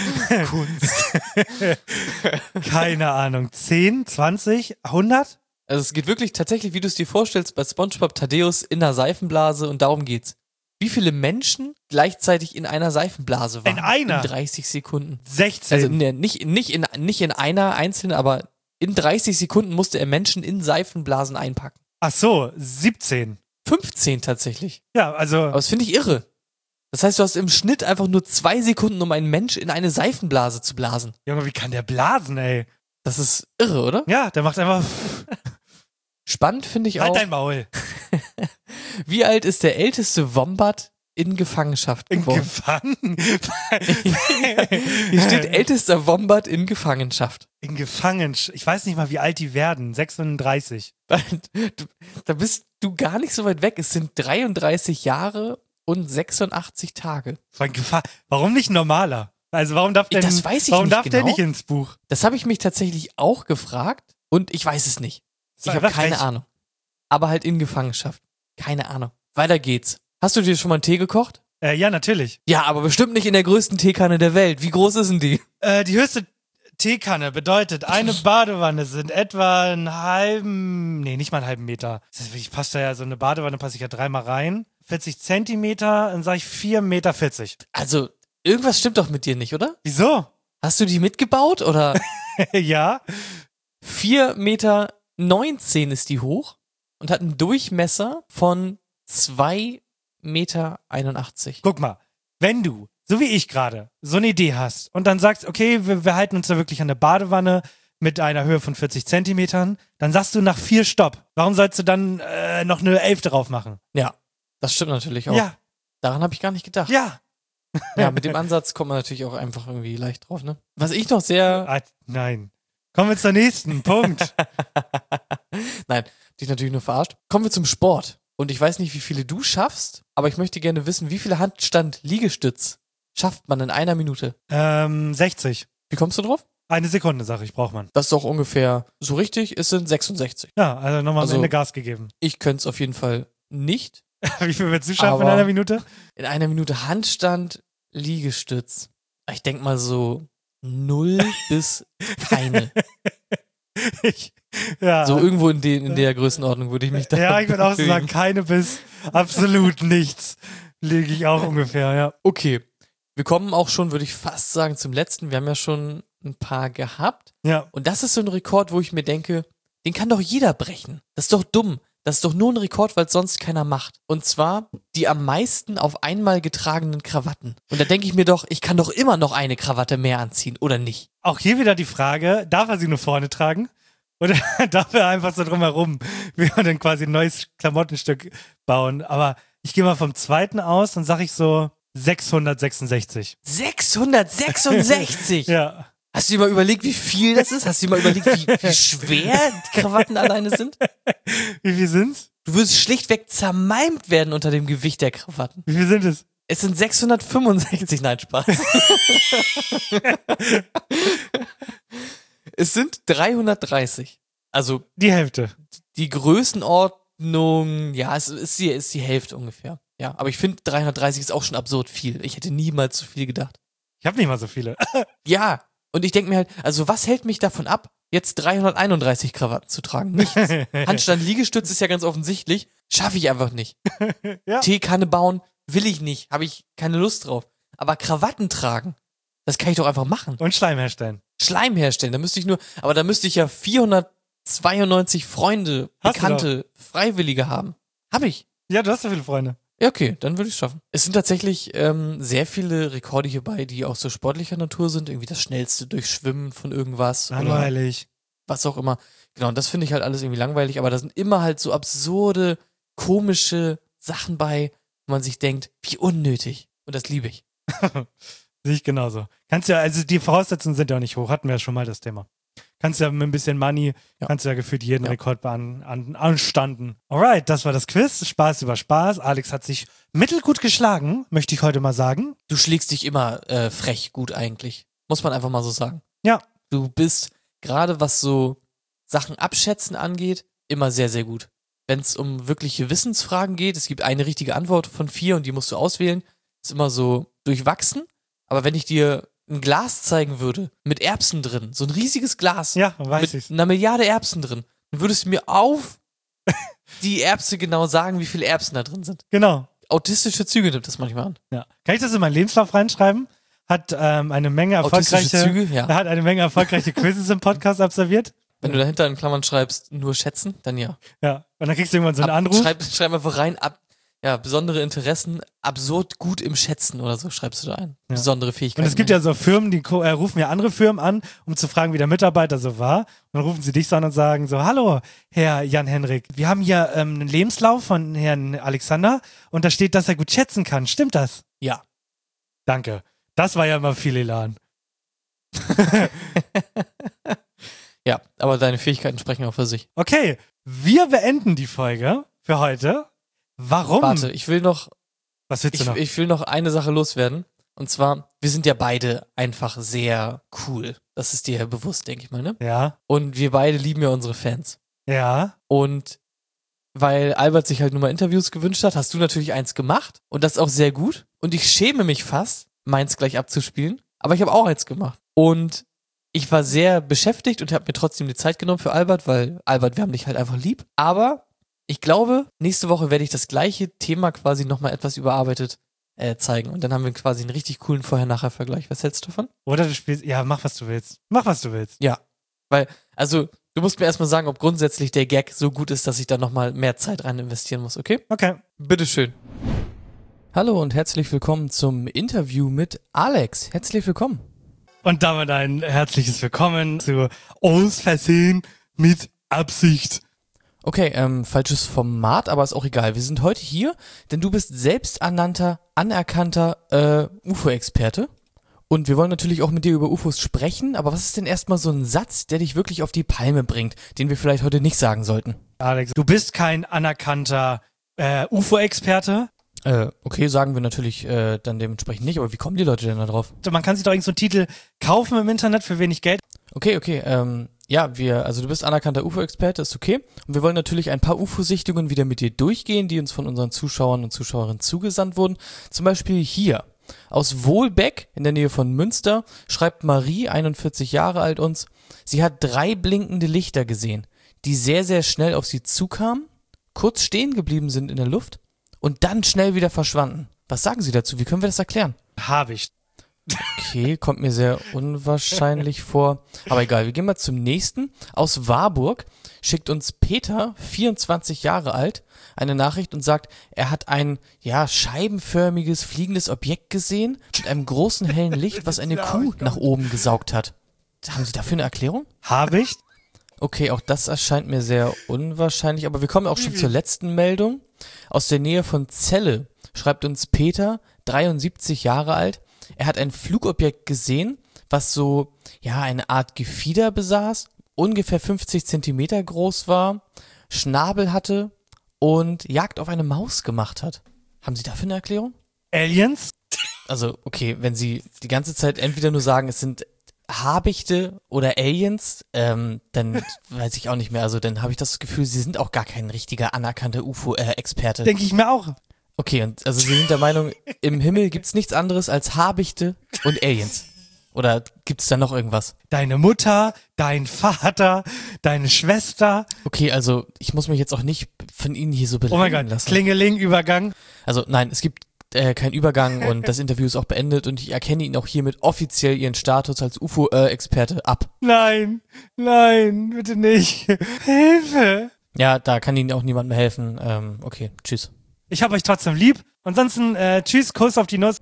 Kunst. Keine Ahnung. zehn, zwanzig, hundert? Also es geht wirklich tatsächlich, wie du es dir vorstellst, bei SpongeBob Thaddeus in einer Seifenblase und darum geht's. Wie viele Menschen gleichzeitig in einer Seifenblase waren? In einer? In dreißig Sekunden. sechzehn. Also ne, nicht, nicht, in, nicht in einer einzelnen, aber in dreißig Sekunden musste er Menschen in Seifenblasen einpacken. Ach so, siebzehn. fünfzehn tatsächlich. Ja, also. Aber das finde ich irre. Das heißt, du hast im Schnitt einfach nur zwei Sekunden, um einen Mensch in eine Seifenblase zu blasen. Junge, wie kann der blasen, ey? Das ist irre, oder? Ja, der macht einfach. Spannend finde ich Halt auch. dein Maul. Wie alt ist der älteste Wombat in Gefangenschaft In geworden? Gefangen. Hier steht ältester Wombat in Gefangenschaft. In Gefangen. Ich weiß nicht mal, wie alt die werden. sechsunddreißig. Du, da bist du gar nicht so weit weg. Es sind dreiunddreißig Jahre und sechsundachtzig Tage. Von Gefa- Warum nicht ein normaler? Also warum darf der, Das weiß ich warum nicht darf der genau. nicht ins Buch? Das habe ich mich tatsächlich auch gefragt und ich weiß es nicht. Ist Ich habe einfach keine frech. Ahnung. Aber halt in Gefangenschaft. Keine Ahnung. Weiter geht's. Hast du dir schon mal einen Tee gekocht? Äh, ja, natürlich. Ja, aber bestimmt nicht in der größten Teekanne der Welt. Wie groß ist denn die? Äh, die höchste Teekanne bedeutet, eine Badewanne sind etwa einen halben, nee, nicht mal einen halben Meter. Das ist, ich passe da ja, so eine Badewanne passe ich ja dreimal rein. vierzig Zentimeter, dann sage ich vier Meter vierzig. Also, irgendwas stimmt doch mit dir nicht, oder? Wieso? Hast du die mitgebaut oder? Ja. vier Meter neunzehn ist die hoch und hat einen Durchmesser von zwei Meter einundachtzig. Guck mal, wenn du, so wie ich gerade, so eine Idee hast und dann sagst, okay, wir, wir halten uns da wirklich an der Badewanne mit einer Höhe von vierzig Zentimetern, dann sagst du nach vier Stopp. Warum sollst du dann äh, noch eine elf drauf machen? Ja, das stimmt natürlich auch. Ja, Daran habe ich gar nicht gedacht. ja. Ja, mit dem Ansatz kommt man natürlich auch einfach irgendwie leicht drauf, ne? Was ich noch sehr, Ah, nein. Kommen wir zur nächsten. Punkt. nein, dich natürlich nur verarscht. Kommen wir zum Sport. Und ich weiß nicht, wie viele du schaffst, aber ich möchte gerne wissen, wie viele Handstand-Liegestütz schafft man in einer Minute? ähm, sechzig. Wie kommst du drauf? Eine Sekunde, sag ich, braucht man. Das ist doch ungefähr so richtig, es sind sechsundsechzig. Ja, also nochmal Also- am Ende Gas gegeben. Ich könnte es auf jeden Fall nicht. Wie viel willst du schaffen in Aber- einer Minute? In einer Minute Handstand, Liegestütz. Ich denk mal so null bis keine. Ich, ja. So irgendwo in, den, in der Größenordnung würde ich mich da ja, ich würde auch bewegen. sagen, keine bis absolut nichts. Lege ich auch ungefähr, ja. Okay, wir kommen auch schon, würde ich fast sagen, zum letzten. Wir haben ja schon ein paar gehabt. Ja. Und das ist so ein Rekord, wo ich mir denke, den kann doch jeder brechen. Das ist doch dumm. Das ist doch nur ein Rekord, weil es sonst keiner macht. Und zwar die am meisten auf einmal getragenen Krawatten. Und da denke ich mir doch, ich kann doch immer noch eine Krawatte mehr anziehen, oder nicht? Auch hier wieder die Frage, darf er sie nur vorne tragen? Oder darf er einfach so drumherum, wie wir dann quasi ein neues Klamottenstück bauen? Aber ich gehe mal vom zweiten aus, dann sage ich so sechshundertsechsundsechzig. sechshundertsechsundsechzig! Ja. Hast du dir mal überlegt, wie viel das ist? Hast du dir mal überlegt, wie, wie schwer die Krawatten alleine sind? Wie viel sind's? Du wirst schlichtweg zermalmt werden unter dem Gewicht der Krawatten. Wie viel sind es? Es sind sechshundertfünfundsechzig, nein, Spaß. Es sind dreihundertdreißig. Also Die Hälfte. die Größenordnung, ja, es ist die, ist die Hälfte ungefähr. Ja, aber ich finde dreihundertdreißig ist auch schon absurd viel. Ich hätte niemals so viel gedacht. Ich habe nicht mal so viele. Ja, und ich denke mir halt, also was hält mich davon ab, jetzt dreihunderteinunddreißig Krawatten zu tragen? Nichts. Handstand Liegestütz ist ja ganz offensichtlich, schaffe ich einfach nicht. Ja. Teekanne bauen will ich nicht, habe ich keine Lust drauf. Aber Krawatten tragen, das kann ich doch einfach machen. Und Schleim herstellen. Schleim herstellen, da müsste ich nur, aber da müsste ich ja vierhundertzweiundneunzig Freunde, Hast du Bekannte, Freiwillige haben. Hab ich. Ja, du hast so viele Freunde. Ja, okay, dann würde ich es schaffen. Es sind tatsächlich ähm, sehr viele Rekorde hierbei, die auch so sportlicher Natur sind. Irgendwie das schnellste Durchschwimmen von irgendwas oder Langweilig. was auch immer. Genau, und das finde ich halt alles irgendwie langweilig, aber da sind immer halt so absurde, komische Sachen bei, wo man sich denkt, wie unnötig. Und das liebe ich. Sehe ich genauso. Kannst ja, also die Voraussetzungen sind ja auch nicht hoch, hatten wir ja schon mal das Thema. Kannst ja mit ein bisschen Money, Ja. kannst du ja gefühlt jeden Ja. Rekord an, an, anstanden. Alright, das war das Quiz. Spaß über Spaß. Alex hat sich mittelgut geschlagen, möchte ich heute mal sagen. Du schlägst dich immer äh, frech gut eigentlich. Muss man einfach mal so sagen. Ja. Du bist, gerade was so Sachen abschätzen angeht, immer sehr, sehr gut. Wenn es um wirkliche Wissensfragen geht, es gibt eine richtige Antwort von vier und die musst du auswählen, ist immer so durchwachsen. Aber wenn ich dir ein Glas zeigen würde mit Erbsen drin, so ein riesiges Glas Ja, weiß mit ich's. einer Milliarde Erbsen drin, dann würdest du mir auf die Erbse genau sagen, wie viele Erbsen da drin sind. Genau. Autistische Züge nimmt das manchmal an. Ja. Kann ich das in meinen Lebenslauf reinschreiben? Hat ähm, eine Menge erfolgreiche, Autistische Züge, ja. hat eine Menge erfolgreiche Quizzes im Podcast absolviert. Wenn du dahinter in Klammern schreibst, nur schätzen, dann ja. Ja. Und dann kriegst du irgendwann so einen Ab, Anruf. Schreib, schreib einfach rein, ab, ja, besondere Interessen, absurd gut im Schätzen oder so schreibst du da ein. Ja. Besondere Fähigkeiten. Und es gibt ja so Firmen, die ko- äh, rufen ja andere Firmen an, um zu fragen, wie der Mitarbeiter so war. Und dann rufen sie dich so an und sagen so, hallo, Herr Jan-Henrik, wir haben hier ähm, einen Lebenslauf von Herrn Alexander und da steht, dass er gut schätzen kann. Stimmt das? Ja. Danke. Das war ja immer viel Elan. Ja, aber deine Fähigkeiten sprechen auch für sich. Okay, wir beenden die Folge für heute. Warum? Warte, ich will noch, Was willst ich, du noch? ich will noch eine Sache loswerden. Und zwar, wir sind ja beide einfach sehr cool. Das ist dir ja bewusst, denke ich mal, ne? Ja, Und wir beide lieben ja unsere Fans. ja. Und weil Albert sich halt nur mal Interviews gewünscht hat, hast du natürlich eins gemacht. Und das ist auch sehr gut. Und ich schäme mich fast, meins gleich abzuspielen. Aber ich habe auch eins gemacht. Und ich war sehr beschäftigt und habe mir trotzdem die Zeit genommen für Albert, weil Albert, wir haben dich halt einfach lieb. Aber ich glaube, nächste Woche werde ich das gleiche Thema quasi nochmal etwas überarbeitet äh, zeigen. Und dann haben wir quasi einen richtig coolen Vorher-Nachher-Vergleich. Was hältst du davon? Oder du spielst, ja, mach was du willst. Mach was du willst. Ja. Weil, also, du musst mir erstmal sagen, ob grundsätzlich der Gag so gut ist, dass ich da nochmal mehr Zeit rein investieren muss, okay? Okay. Bitteschön. Hallo und herzlich willkommen zum Interview mit Alex. Herzlich willkommen. Und damit ein herzliches Willkommen zu Aus Versehen mit Absicht. Okay, ähm, falsches Format, aber ist auch egal. Wir sind heute hier, denn du bist selbsternannter, anerkannter äh, U F O-Experte. Und wir wollen natürlich auch mit dir über U F Os sprechen, aber was ist denn erstmal so ein Satz, der dich wirklich auf die Palme bringt, den wir vielleicht heute nicht sagen sollten? Alex, du bist kein anerkannter äh, U F O-Experte. Äh, okay, sagen wir natürlich äh, dann dementsprechend nicht, aber wie kommen die Leute denn da drauf? Man kann sich doch irgend so einen Titel kaufen im Internet für wenig Geld. Okay, okay, ähm, ja, wir, also du bist anerkannter U F O-Experte, ist okay. Und wir wollen natürlich ein paar U F O-Sichtungen wieder mit dir durchgehen, die uns von unseren Zuschauern und Zuschauerinnen zugesandt wurden. Zum Beispiel hier, aus Wohlbeck in der Nähe von Münster, schreibt Marie, einundvierzig Jahre alt, uns, sie hat drei blinkende Lichter gesehen, die sehr, sehr schnell auf sie zukamen, kurz stehen geblieben sind in der Luft und dann schnell wieder verschwanden. Was sagen Sie dazu? Wie können wir das erklären? Habe ich. Okay, kommt mir sehr unwahrscheinlich vor. Aber egal, wir gehen mal zum nächsten. Aus Warburg schickt uns Peter, vierundzwanzig Jahre alt, eine Nachricht und sagt, er hat ein, ja, scheibenförmiges, fliegendes Objekt gesehen mit einem großen hellen Licht, was eine Kuh nach oben gesaugt hat. Haben Sie dafür eine Erklärung? Habe ich? Okay, auch das erscheint mir sehr unwahrscheinlich, aber wir kommen auch schon zur letzten Meldung. Aus der Nähe von Celle schreibt uns Peter, dreiundsiebzig Jahre alt, er hat ein Flugobjekt gesehen, was so, ja, eine Art Gefieder besaß, ungefähr fünfzig Zentimeter groß war, Schnabel hatte und Jagd auf eine Maus gemacht hat. Haben Sie dafür eine Erklärung? Aliens? Also, okay, wenn Sie die ganze Zeit entweder nur sagen, es sind Habichte oder Aliens, ähm, dann weiß ich auch nicht mehr. Also, dann habe ich das Gefühl, Sie sind auch gar kein richtiger anerkannter U F O-Experte. Denke ich mir auch. Okay, und also Sie sind der Meinung, im Himmel gibt's nichts anderes als Habichte und Aliens. Oder gibt's da noch irgendwas? Deine Mutter, dein Vater, deine Schwester. Okay, also ich muss mich jetzt auch nicht von Ihnen hier so Oh mein beleidigen Gott, lassen. Klingeling-Übergang. Also nein, es gibt äh, keinen Übergang und das Interview ist auch beendet und ich erkenne Ihnen auch hiermit offiziell Ihren Status als U F O-Experte ab. Nein, nein, bitte nicht. Hilfe. Ja, da kann Ihnen auch niemand mehr helfen. Ähm, okay, tschüss. Ich hab euch trotzdem lieb. Ansonsten, äh, tschüss, Kuss auf die Nuss.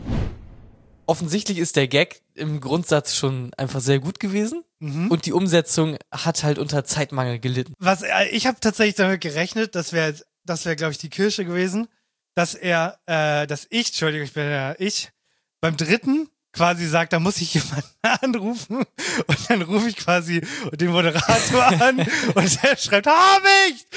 Offensichtlich ist der Gag im Grundsatz schon einfach sehr gut gewesen Mhm. und die Umsetzung hat halt unter Zeitmangel gelitten. Was, äh, ich habe tatsächlich damit gerechnet, das wäre, das wäre, glaube ich, die Kirsche gewesen, dass er, äh, dass ich, Entschuldigung, ich bin ja ich, beim dritten quasi sagt, da muss ich jemanden anrufen und dann rufe ich quasi den Moderator an und der schreibt, hab ich!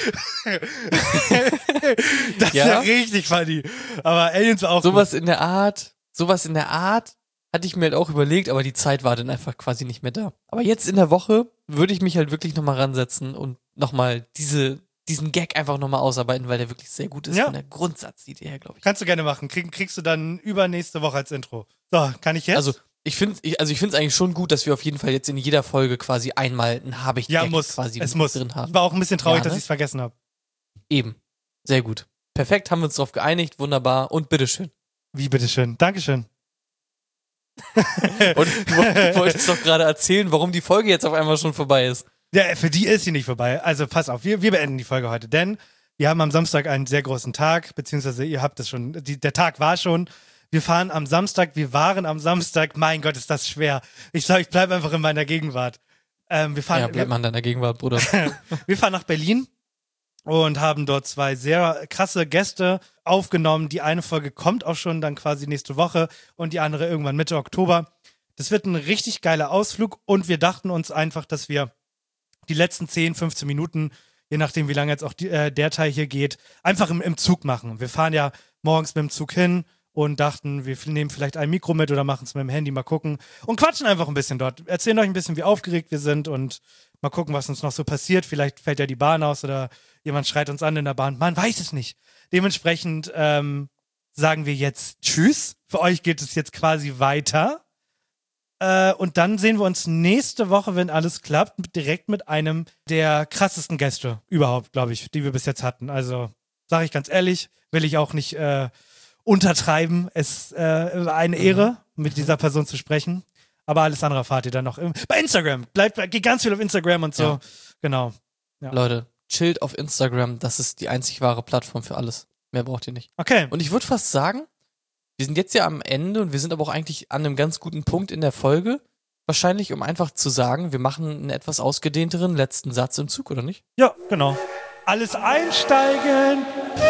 Das Ja. ist ja richtig funny. Aber Aliens war auch Sowas in der Art, sowas in der Art hatte ich mir halt auch überlegt, aber die Zeit war dann einfach quasi nicht mehr da. Aber jetzt in der Woche würde ich mich halt wirklich nochmal ransetzen und nochmal diese, diesen Gag einfach nochmal ausarbeiten, weil der wirklich sehr gut ist Ja. von der Grundsatzidee her, glaube ich. Kannst du gerne machen. Krieg, kriegst du dann übernächste Woche als Intro. So, kann ich jetzt? Also Ich finde ich, also ich finde es eigentlich schon gut, dass wir auf jeden Fall jetzt in jeder Folge quasi einmal ein Habicht Ja, muss. quasi Es mit muss. drin haben. Ich war auch ein bisschen traurig, Ja, ne? dass ich es vergessen habe. Eben. Sehr gut. Perfekt, haben wir uns darauf geeinigt. Wunderbar. Und bitteschön. Wie bitteschön. Dankeschön. Und du woll- wolltest doch gerade erzählen, warum die Folge jetzt auf einmal schon vorbei ist. Ja, für die ist sie nicht vorbei. Also pass auf, wir, wir beenden die Folge heute, denn wir haben am Samstag einen sehr großen Tag, beziehungsweise ihr habt es schon, die, der Tag war schon. Wir fahren am Samstag, wir waren am Samstag, mein Gott, ist das schwer. Ich sag, ich bleibe einfach in meiner Gegenwart. Ähm, wir, fahren, Ja, bleib mal in deiner Gegenwart, Bruder. wir fahren nach Berlin und haben dort zwei sehr krasse Gäste aufgenommen. Die eine Folge kommt auch schon dann quasi nächste Woche und die andere irgendwann Mitte Oktober. Das wird ein richtig geiler Ausflug und wir dachten uns einfach, dass wir die letzten zehn, fünfzehn Minuten, je nachdem wie lange jetzt auch die, äh, der Teil hier geht, einfach im, im Zug machen. Wir fahren ja morgens mit dem Zug hin und dachten, wir nehmen vielleicht ein Mikro mit oder machen es mit dem Handy, mal gucken und quatschen einfach ein bisschen dort. Erzählen euch ein bisschen, wie aufgeregt wir sind und mal gucken, was uns noch so passiert. Vielleicht fällt ja die Bahn aus oder jemand schreit uns an in der Bahn. Man weiß es nicht. Dementsprechend ähm, sagen wir jetzt Tschüss. Für euch geht es jetzt quasi weiter. Äh, und dann sehen wir uns nächste Woche, wenn alles klappt, direkt mit einem der krassesten Gäste überhaupt, glaube ich, die wir bis jetzt hatten. Also, sage ich ganz ehrlich, will ich auch nicht äh, untertreiben. Es äh, war eine Ehre, mit dieser Person zu sprechen. Aber alles andere erfahrt ihr dann noch im, bei Instagram. Bleibt, geht ganz viel auf Instagram und so. Ja. Genau. Ja. Leute, chillt auf Instagram. Das ist die einzig wahre Plattform für alles. Mehr braucht ihr nicht. Okay. Und ich würde fast sagen, wir sind jetzt ja am Ende und wir sind aber auch eigentlich an einem ganz guten Punkt in der Folge. Wahrscheinlich, um einfach zu sagen, wir machen einen etwas ausgedehnteren letzten Satz im Zug, oder nicht? Ja, genau. Alles einsteigen.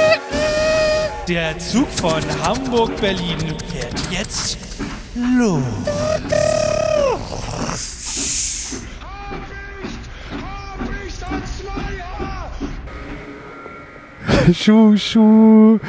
Der Zug von Hamburg-Berlin fährt jetzt los. Schuh, Schuh.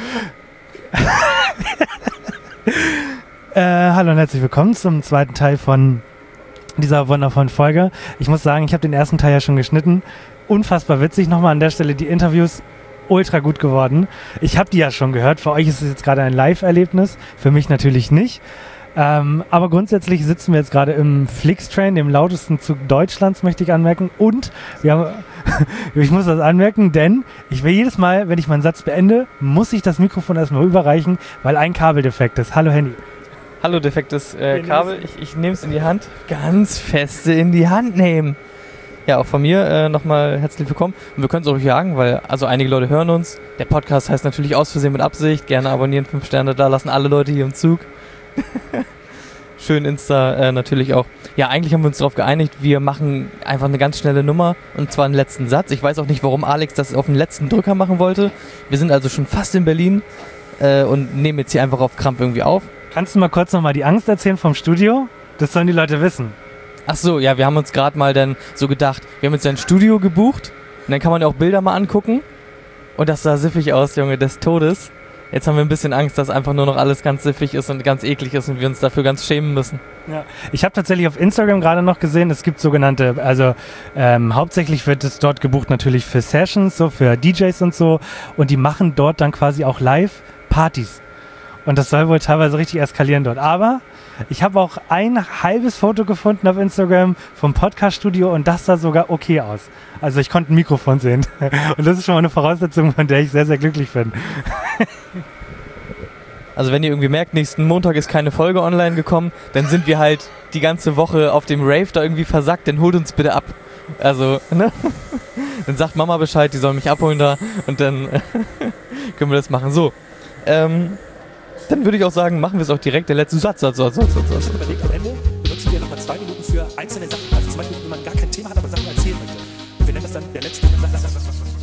äh, hallo und herzlich willkommen zum zweiten Teil von dieser wundervollen Folge. Ich muss sagen, ich habe den ersten Teil ja schon geschnitten. Unfassbar witzig. Nochmal an der Stelle die Interviews. Ultra gut geworden. Ich habe die ja schon gehört. Für euch ist es jetzt gerade ein Live-Erlebnis. Für mich natürlich nicht. Ähm, aber grundsätzlich sitzen wir jetzt gerade im Flixtrain, dem lautesten Zug Deutschlands, möchte ich anmerken. Und wir haben, ich muss das anmerken, denn ich will jedes Mal, wenn ich meinen Satz beende, muss ich das Mikrofon erstmal überreichen, weil ein Kabel defekt ist. Hallo Handy. Hallo, defektes äh, Kabel. Ich, ich nehme es in die Hand. Ganz feste in die Hand nehmen. Ja, auch von mir äh, nochmal herzlich willkommen. Und wir können es auch sagen, weil also einige Leute hören uns. Der Podcast heißt natürlich Aus Versehen mit Absicht. Gerne abonnieren, fünf Sterne da lassen, alle Leute hier im Zug. Schön Insta äh, natürlich auch. Ja, eigentlich haben wir uns darauf geeinigt, wir machen einfach eine ganz schnelle Nummer und zwar einen letzten Satz. Ich weiß auch nicht, warum Alex das auf den letzten Drücker machen wollte. Wir sind also schon fast in Berlin äh, und nehmen jetzt hier einfach auf Krampf irgendwie auf. Kannst du mal kurz nochmal die Angst erzählen vom Studio? Das sollen die Leute wissen. Ach so, ja, wir haben uns gerade mal dann so gedacht, wir haben jetzt ein Studio gebucht und dann kann man ja auch Bilder mal angucken und das sah siffig aus, Junge, des Todes. Jetzt haben wir ein bisschen Angst, dass einfach nur noch alles ganz siffig ist und ganz eklig ist und wir uns dafür ganz schämen müssen. Ja. Ich habe tatsächlich auf Instagram gerade noch gesehen, es gibt sogenannte, also ähm, hauptsächlich wird es dort gebucht natürlich für Sessions, so für D Js und so und die machen dort dann quasi auch Live-Partys. Und das soll wohl teilweise richtig eskalieren dort. Aber ich habe auch ein halbes Foto gefunden auf Instagram vom Podcast-Studio und das sah sogar okay aus. Also ich konnte ein Mikrofon sehen. Und das ist schon mal eine Voraussetzung, von der ich sehr, sehr glücklich bin. Also wenn ihr irgendwie merkt, nächsten Montag ist keine Folge online gekommen, dann sind wir halt die ganze Woche auf dem Rave da irgendwie versackt, dann holt uns bitte ab. Also, ne? Dann sagt Mama Bescheid, die soll mich abholen da und dann können wir das machen. So, ähm, dann würde ich auch sagen, machen wir es auch direkt, der letzte Satz, Satz, Satz, Satz, Satz, Satz. Überlegt, am Ende benutzen wir nochmal zwei Minuten für einzelne Sachen. Also zum Beispiel, wenn man gar kein Thema hat, aber Sachen erzählen möchte. Und wir nennen das dann der letzte Satz.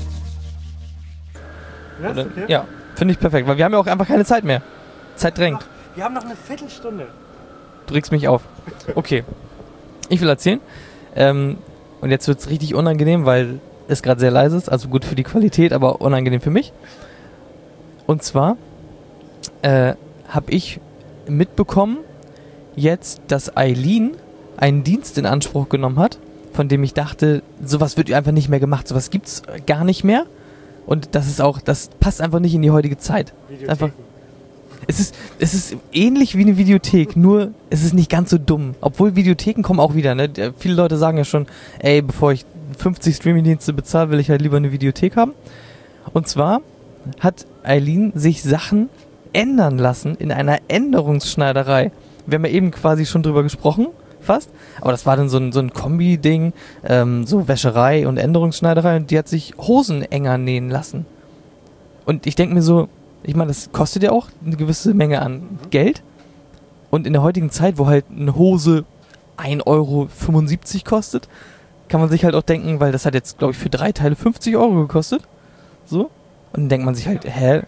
Oder, ja, finde ich perfekt, weil wir haben ja auch einfach keine Zeit mehr. Zeit drängt. Wir haben noch eine Viertelstunde. Du regst mich auf. Okay, ich will erzählen. Ähm, und jetzt wird es richtig unangenehm, weil es gerade sehr leise ist. Also gut für die Qualität, aber unangenehm für mich. Und zwar äh, habe ich mitbekommen jetzt, dass Eileen einen Dienst in Anspruch genommen hat, von dem ich dachte, sowas wird einfach nicht mehr gemacht. Sowas gibt es gar nicht mehr. Und das ist auch, das passt einfach nicht in die heutige Zeit. Einfach, Es ist, es ist ähnlich wie eine Videothek, nur es ist nicht ganz so dumm. Obwohl Videotheken kommen auch wieder, ne? Viele Leute sagen ja schon, ey, bevor ich fünfzig Streamingdienste bezahle, will ich halt lieber eine Videothek haben. Und zwar hat Eileen sich Sachen ändern lassen in einer Änderungsschneiderei. Wir haben ja eben quasi schon drüber gesprochen, fast. Aber das war dann so ein, so ein Kombi-Ding, ähm, so Wäscherei und Änderungsschneiderei. Und die hat sich Hosen enger nähen lassen. Und ich denke mir so, ich meine, das kostet ja auch eine gewisse Menge an Geld. Und in der heutigen Zeit, wo halt eine Hose ein Euro fünfundsiebzig kostet, kann man sich halt auch denken, weil das hat jetzt, glaube ich, für drei Teile fünfzig Euro gekostet. So. Und dann denkt man sich halt, hä?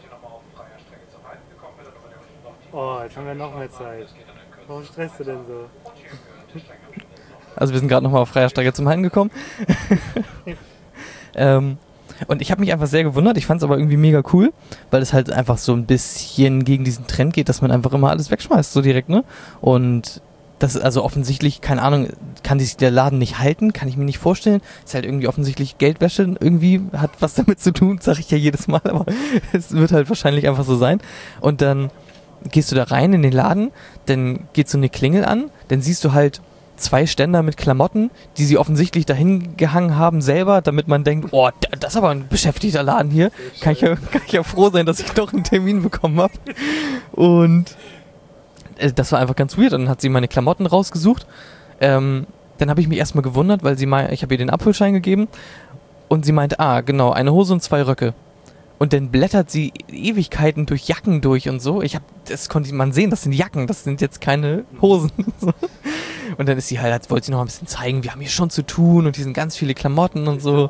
Oh, jetzt haben wir noch mehr Zeit. Warum stresst du denn so? Also wir sind gerade nochmal auf freier Strecke zum Heim gekommen. ähm, und ich habe mich einfach sehr gewundert. Ich fand es aber irgendwie mega cool, weil es halt einfach so ein bisschen gegen diesen Trend geht, dass man einfach immer alles wegschmeißt, so direkt, ne? Und das ist also offensichtlich, keine Ahnung, kann sich der Laden nicht halten, kann ich mir nicht vorstellen. Ist halt irgendwie offensichtlich Geldwäsche, irgendwie hat was damit zu tun, sage ich ja jedes Mal, aber es wird halt wahrscheinlich einfach so sein. Und dann gehst du da rein in den Laden, dann geht so eine Klingel an, dann siehst du halt zwei Ständer mit Klamotten, die sie offensichtlich dahin gehangen haben selber, damit man denkt, oh, das ist aber ein beschäftigter Laden hier. Kann ich ja, kann ich ja froh sein, dass ich doch einen Termin bekommen habe. Und äh, das war einfach ganz weird. Und dann hat sie meine Klamotten rausgesucht. Ähm, dann habe ich mich erstmal gewundert, weil sie mein, ich habe ihr den Abholschein gegeben und sie meinte, ah, genau, eine Hose und zwei Röcke. Und dann blättert sie Ewigkeiten durch Jacken durch und so. Ich habe, das konnte man sehen, das sind Jacken, das sind jetzt keine Hosen. Und dann ist sie halt, als wollte sie noch ein bisschen zeigen, wir haben hier schon zu tun und hier sind ganz viele Klamotten und so.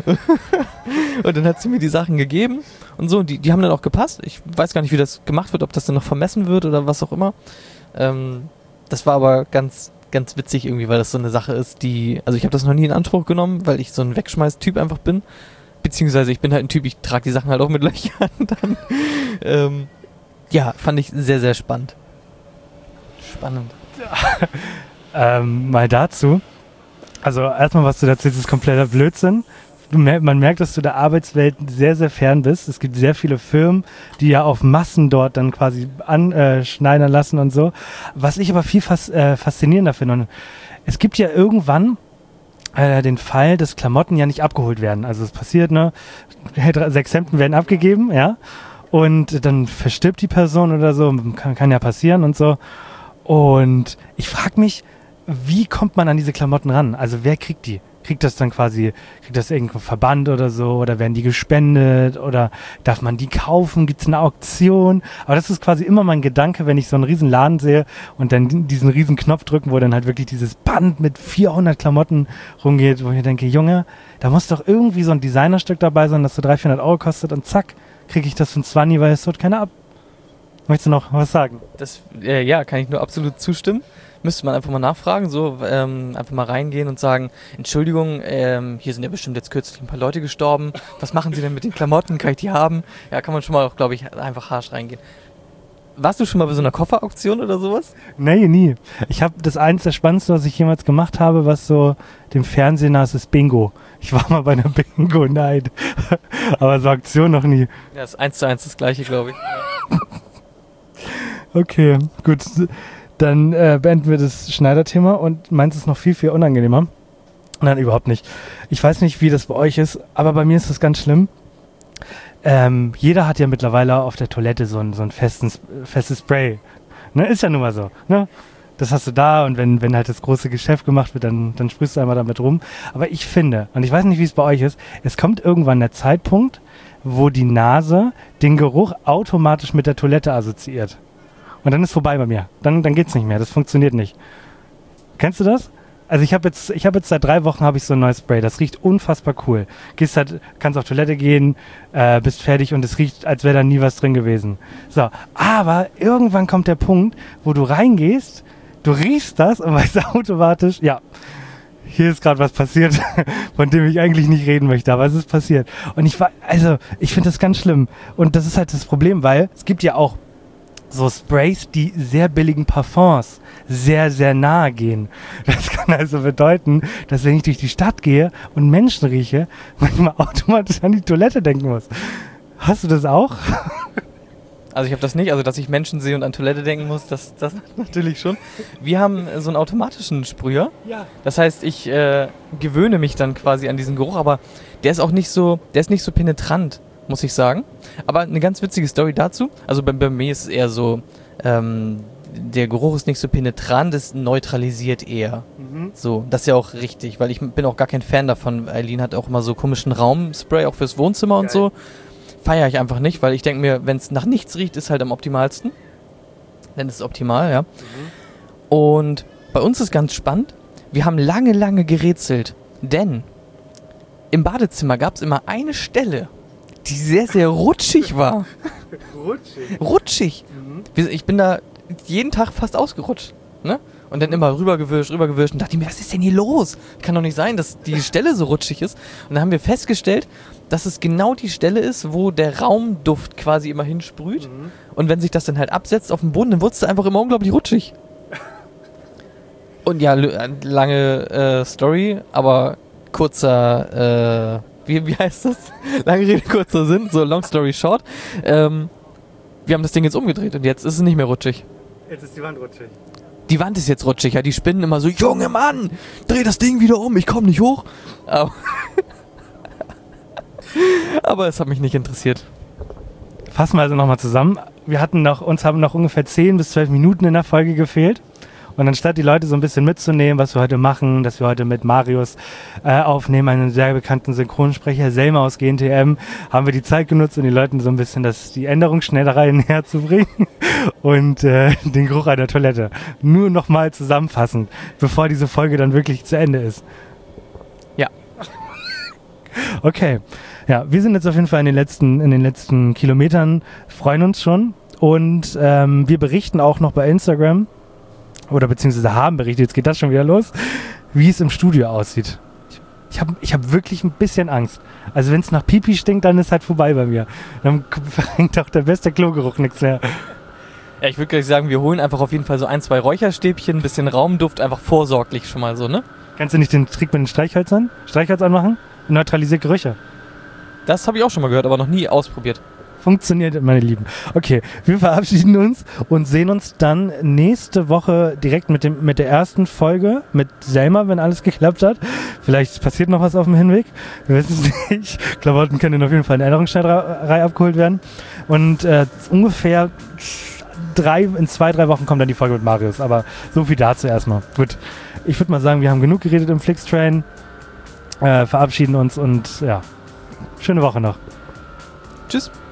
Und dann hat sie mir die Sachen gegeben und so. Die, die haben dann auch gepasst. Ich weiß gar nicht, wie das gemacht wird, ob das dann noch vermessen wird oder was auch immer. Ähm, das war aber ganz, ganz witzig irgendwie, weil das so eine Sache ist, die, also ich habe das noch nie in Anspruch genommen, weil ich so ein Wegschmeiß-Typ einfach bin. Beziehungsweise ich bin halt ein Typ, ich trage die Sachen halt auch mit Löchern dann. ähm, ja, fand ich sehr, sehr spannend. Spannend. ähm, mal dazu. Also erstmal, was du dazu erzählst, ist kompletter Blödsinn. Du mer- man merkt, dass du der Arbeitswelt sehr, sehr fern bist. Es gibt sehr viele Firmen, die ja auf Massen dort dann quasi anschneidern lassen und so. Was ich aber viel fas- äh, faszinierender finde. Und es gibt ja irgendwann äh, den Fall, dass Klamotten ja nicht abgeholt werden. Also es passiert, ne? Sechs Hemden werden abgegeben, ja. Und dann verstirbt die Person oder so. Kann, kann ja passieren und so. Und ich frage mich, wie kommt man an diese Klamotten ran? Also wer kriegt die? Kriegt das dann quasi, kriegt das irgendein Verband oder so? Oder werden die gespendet? Oder darf man die kaufen? Gibt es eine Auktion? Aber das ist quasi immer mein Gedanke, wenn ich so einen riesen Laden sehe und dann diesen riesen Knopf drücken, wo dann halt wirklich dieses Band mit vierhundert Klamotten rumgeht, wo ich denke, Junge, da muss doch irgendwie so ein Designerstück dabei sein, das so dreihundert, vierhundert Euro kostet und zack, kriege ich das für ein Zwanni, weil es dort keiner ab. Möchtest du noch was sagen? Das, äh, ja, kann ich nur absolut zustimmen. Müsste man einfach mal nachfragen, so ähm, einfach mal reingehen und sagen, Entschuldigung, ähm, hier sind ja bestimmt jetzt kürzlich ein paar Leute gestorben. Was machen Sie denn mit den Klamotten? Kann ich die haben? Ja, kann man schon mal, glaube ich, einfach harsch reingehen. Warst du schon mal bei so einer Kofferauktion oder sowas? Nee, nie. Ich habe das eins der spannendsten, was ich jemals gemacht habe, was so dem Fernsehen nah ist, ist Bingo. Ich war mal bei einer Bingo, nein. Aber so Auktion noch nie. Ja, ist eins zu eins das gleiche, glaube ich. Okay, gut. Dann äh, beenden wir das Schneiderthema und meins ist noch viel, viel unangenehmer. Nein, überhaupt nicht. Ich weiß nicht, wie das bei euch ist, aber bei mir ist das ganz schlimm. Ähm, jeder hat ja mittlerweile auf der Toilette so ein, so ein festen, festes Spray. Ne? Ist ja nun mal so. Ne? Das hast du da und wenn, wenn halt das große Geschäft gemacht wird, dann, dann sprühst du einmal damit rum. Aber ich finde, und ich weiß nicht, wie es bei euch ist, es kommt irgendwann der Zeitpunkt, wo die Nase den Geruch automatisch mit der Toilette assoziiert. Und dann ist vorbei bei mir. Dann, dann geht's nicht mehr. Das funktioniert nicht. Kennst du das? Also ich habe jetzt, ich habe jetzt seit drei Wochen habe ich so ein neues Spray. Das riecht unfassbar cool. Gehst halt, kannst auf Toilette gehen, äh, bist fertig und es riecht, als wäre da nie was drin gewesen. So, aber irgendwann kommt der Punkt, wo du reingehst, du riechst das und weißt automatisch, ja, hier ist gerade was passiert, von dem ich eigentlich nicht reden möchte, aber es ist passiert. Und ich war, also ich finde das ganz schlimm. Und das ist halt das Problem, weil es gibt ja auch so Sprays, die sehr billigen Parfums sehr, sehr nahe gehen. Das kann also bedeuten, dass wenn ich durch die Stadt gehe und Menschen rieche, manchmal automatisch an die Toilette denken muss. Hast du das auch? Also ich habe das nicht, also dass ich Menschen sehe und an Toilette denken muss, das, das natürlich schon. Wir haben so einen automatischen Sprüher. Ja. Das heißt, ich äh, gewöhne mich dann quasi an diesen Geruch, aber der ist auch nicht so, der ist nicht so penetrant, muss ich sagen. Aber eine ganz witzige Story dazu. Also bei, bei mir ist es eher so, ähm, der Geruch ist nicht so penetrant, es neutralisiert eher. Mhm. So, das ist ja auch richtig, weil ich bin auch gar kein Fan davon. Eileen hat auch immer so komischen Raumspray, auch fürs Wohnzimmer und Geil. so. Feiere ich einfach nicht, weil ich denke mir, wenn es nach nichts riecht, ist halt am optimalsten. Dann ist es optimal, ja. Mhm. Und bei uns ist ganz spannend, wir haben lange, lange gerätselt, denn im Badezimmer gab es immer eine Stelle, die sehr, sehr rutschig war. Rutschig. Rutschig. Mhm. Ich bin da jeden Tag fast ausgerutscht, ne? Und dann immer rübergewischt, rübergewischt und dachte mir, was ist denn hier los? Kann doch nicht sein, dass die Stelle so rutschig ist. Und dann haben wir festgestellt, dass es genau die Stelle ist, wo der Raumduft quasi immer hinsprüht. Mhm. Und wenn sich das dann halt absetzt auf dem Boden, dann wird es einfach immer unglaublich rutschig. Und ja, lange äh, Story, aber kurzer, äh, wie, wie heißt das? Lange Rede, kurzer Sinn, so long story short. Ähm, wir haben das Ding jetzt umgedreht und jetzt ist es nicht mehr rutschig. Jetzt ist die Wand rutschig. Die Wand ist jetzt rutschig, ja, die spinnen immer so, Junge Mann, dreh das Ding wieder um, ich komm nicht hoch. Aber, aber es hat mich nicht interessiert. Fassen wir also nochmal zusammen. Wir hatten noch, uns haben noch ungefähr zehn bis zwölf Minuten in der Folge gefehlt. Und anstatt die Leute so ein bisschen mitzunehmen, was wir heute machen, dass wir heute mit Marius äh, aufnehmen, einen sehr bekannten Synchronsprecher, Selma aus G N T M, haben wir die Zeit genutzt, um den Leuten so ein bisschen das, die Änderungsschnellerei näher zu bringen und äh, den Geruch einer Toilette. Nur nochmal zusammenfassend, bevor diese Folge dann wirklich zu Ende ist. Ja. Okay. Ja, wir sind jetzt auf jeden Fall in den letzten, in den letzten Kilometern, freuen uns schon und ähm, wir berichten auch noch bei Instagram, oder beziehungsweise haben berichtet, jetzt geht das schon wieder los, wie es im Studio aussieht. Ich habe ich hab wirklich ein bisschen Angst. Also wenn es nach Pipi stinkt, dann ist halt vorbei bei mir. Dann bringt auch der beste Klogeruch nichts mehr. Ja, ich würde gleich sagen, wir holen einfach auf jeden Fall so ein, zwei Räucherstäbchen, ein bisschen Raumduft, einfach vorsorglich schon mal so, ne? Kannst du nicht den Trick mit den Streichhölzern, Streichholz anmachen? Neutralisiert Gerüche. Das habe ich auch schon mal gehört, aber noch nie ausprobiert. Funktioniert, meine Lieben. Okay, wir verabschieden uns und sehen uns dann nächste Woche direkt mit, dem, mit der ersten Folge mit Selma, wenn alles geklappt hat. Vielleicht passiert noch was auf dem Hinweg. Wir wissen es nicht. Klamotten können auf jeden Fall in der Änderungsschneiderei abgeholt werden. Und äh, ungefähr drei, in zwei, drei Wochen kommt dann die Folge mit Marius. Aber so viel dazu erstmal. Gut, ich würde mal sagen, wir haben genug geredet im Flixtrain. Äh, verabschieden uns und ja, schöne Woche noch. Tschüss.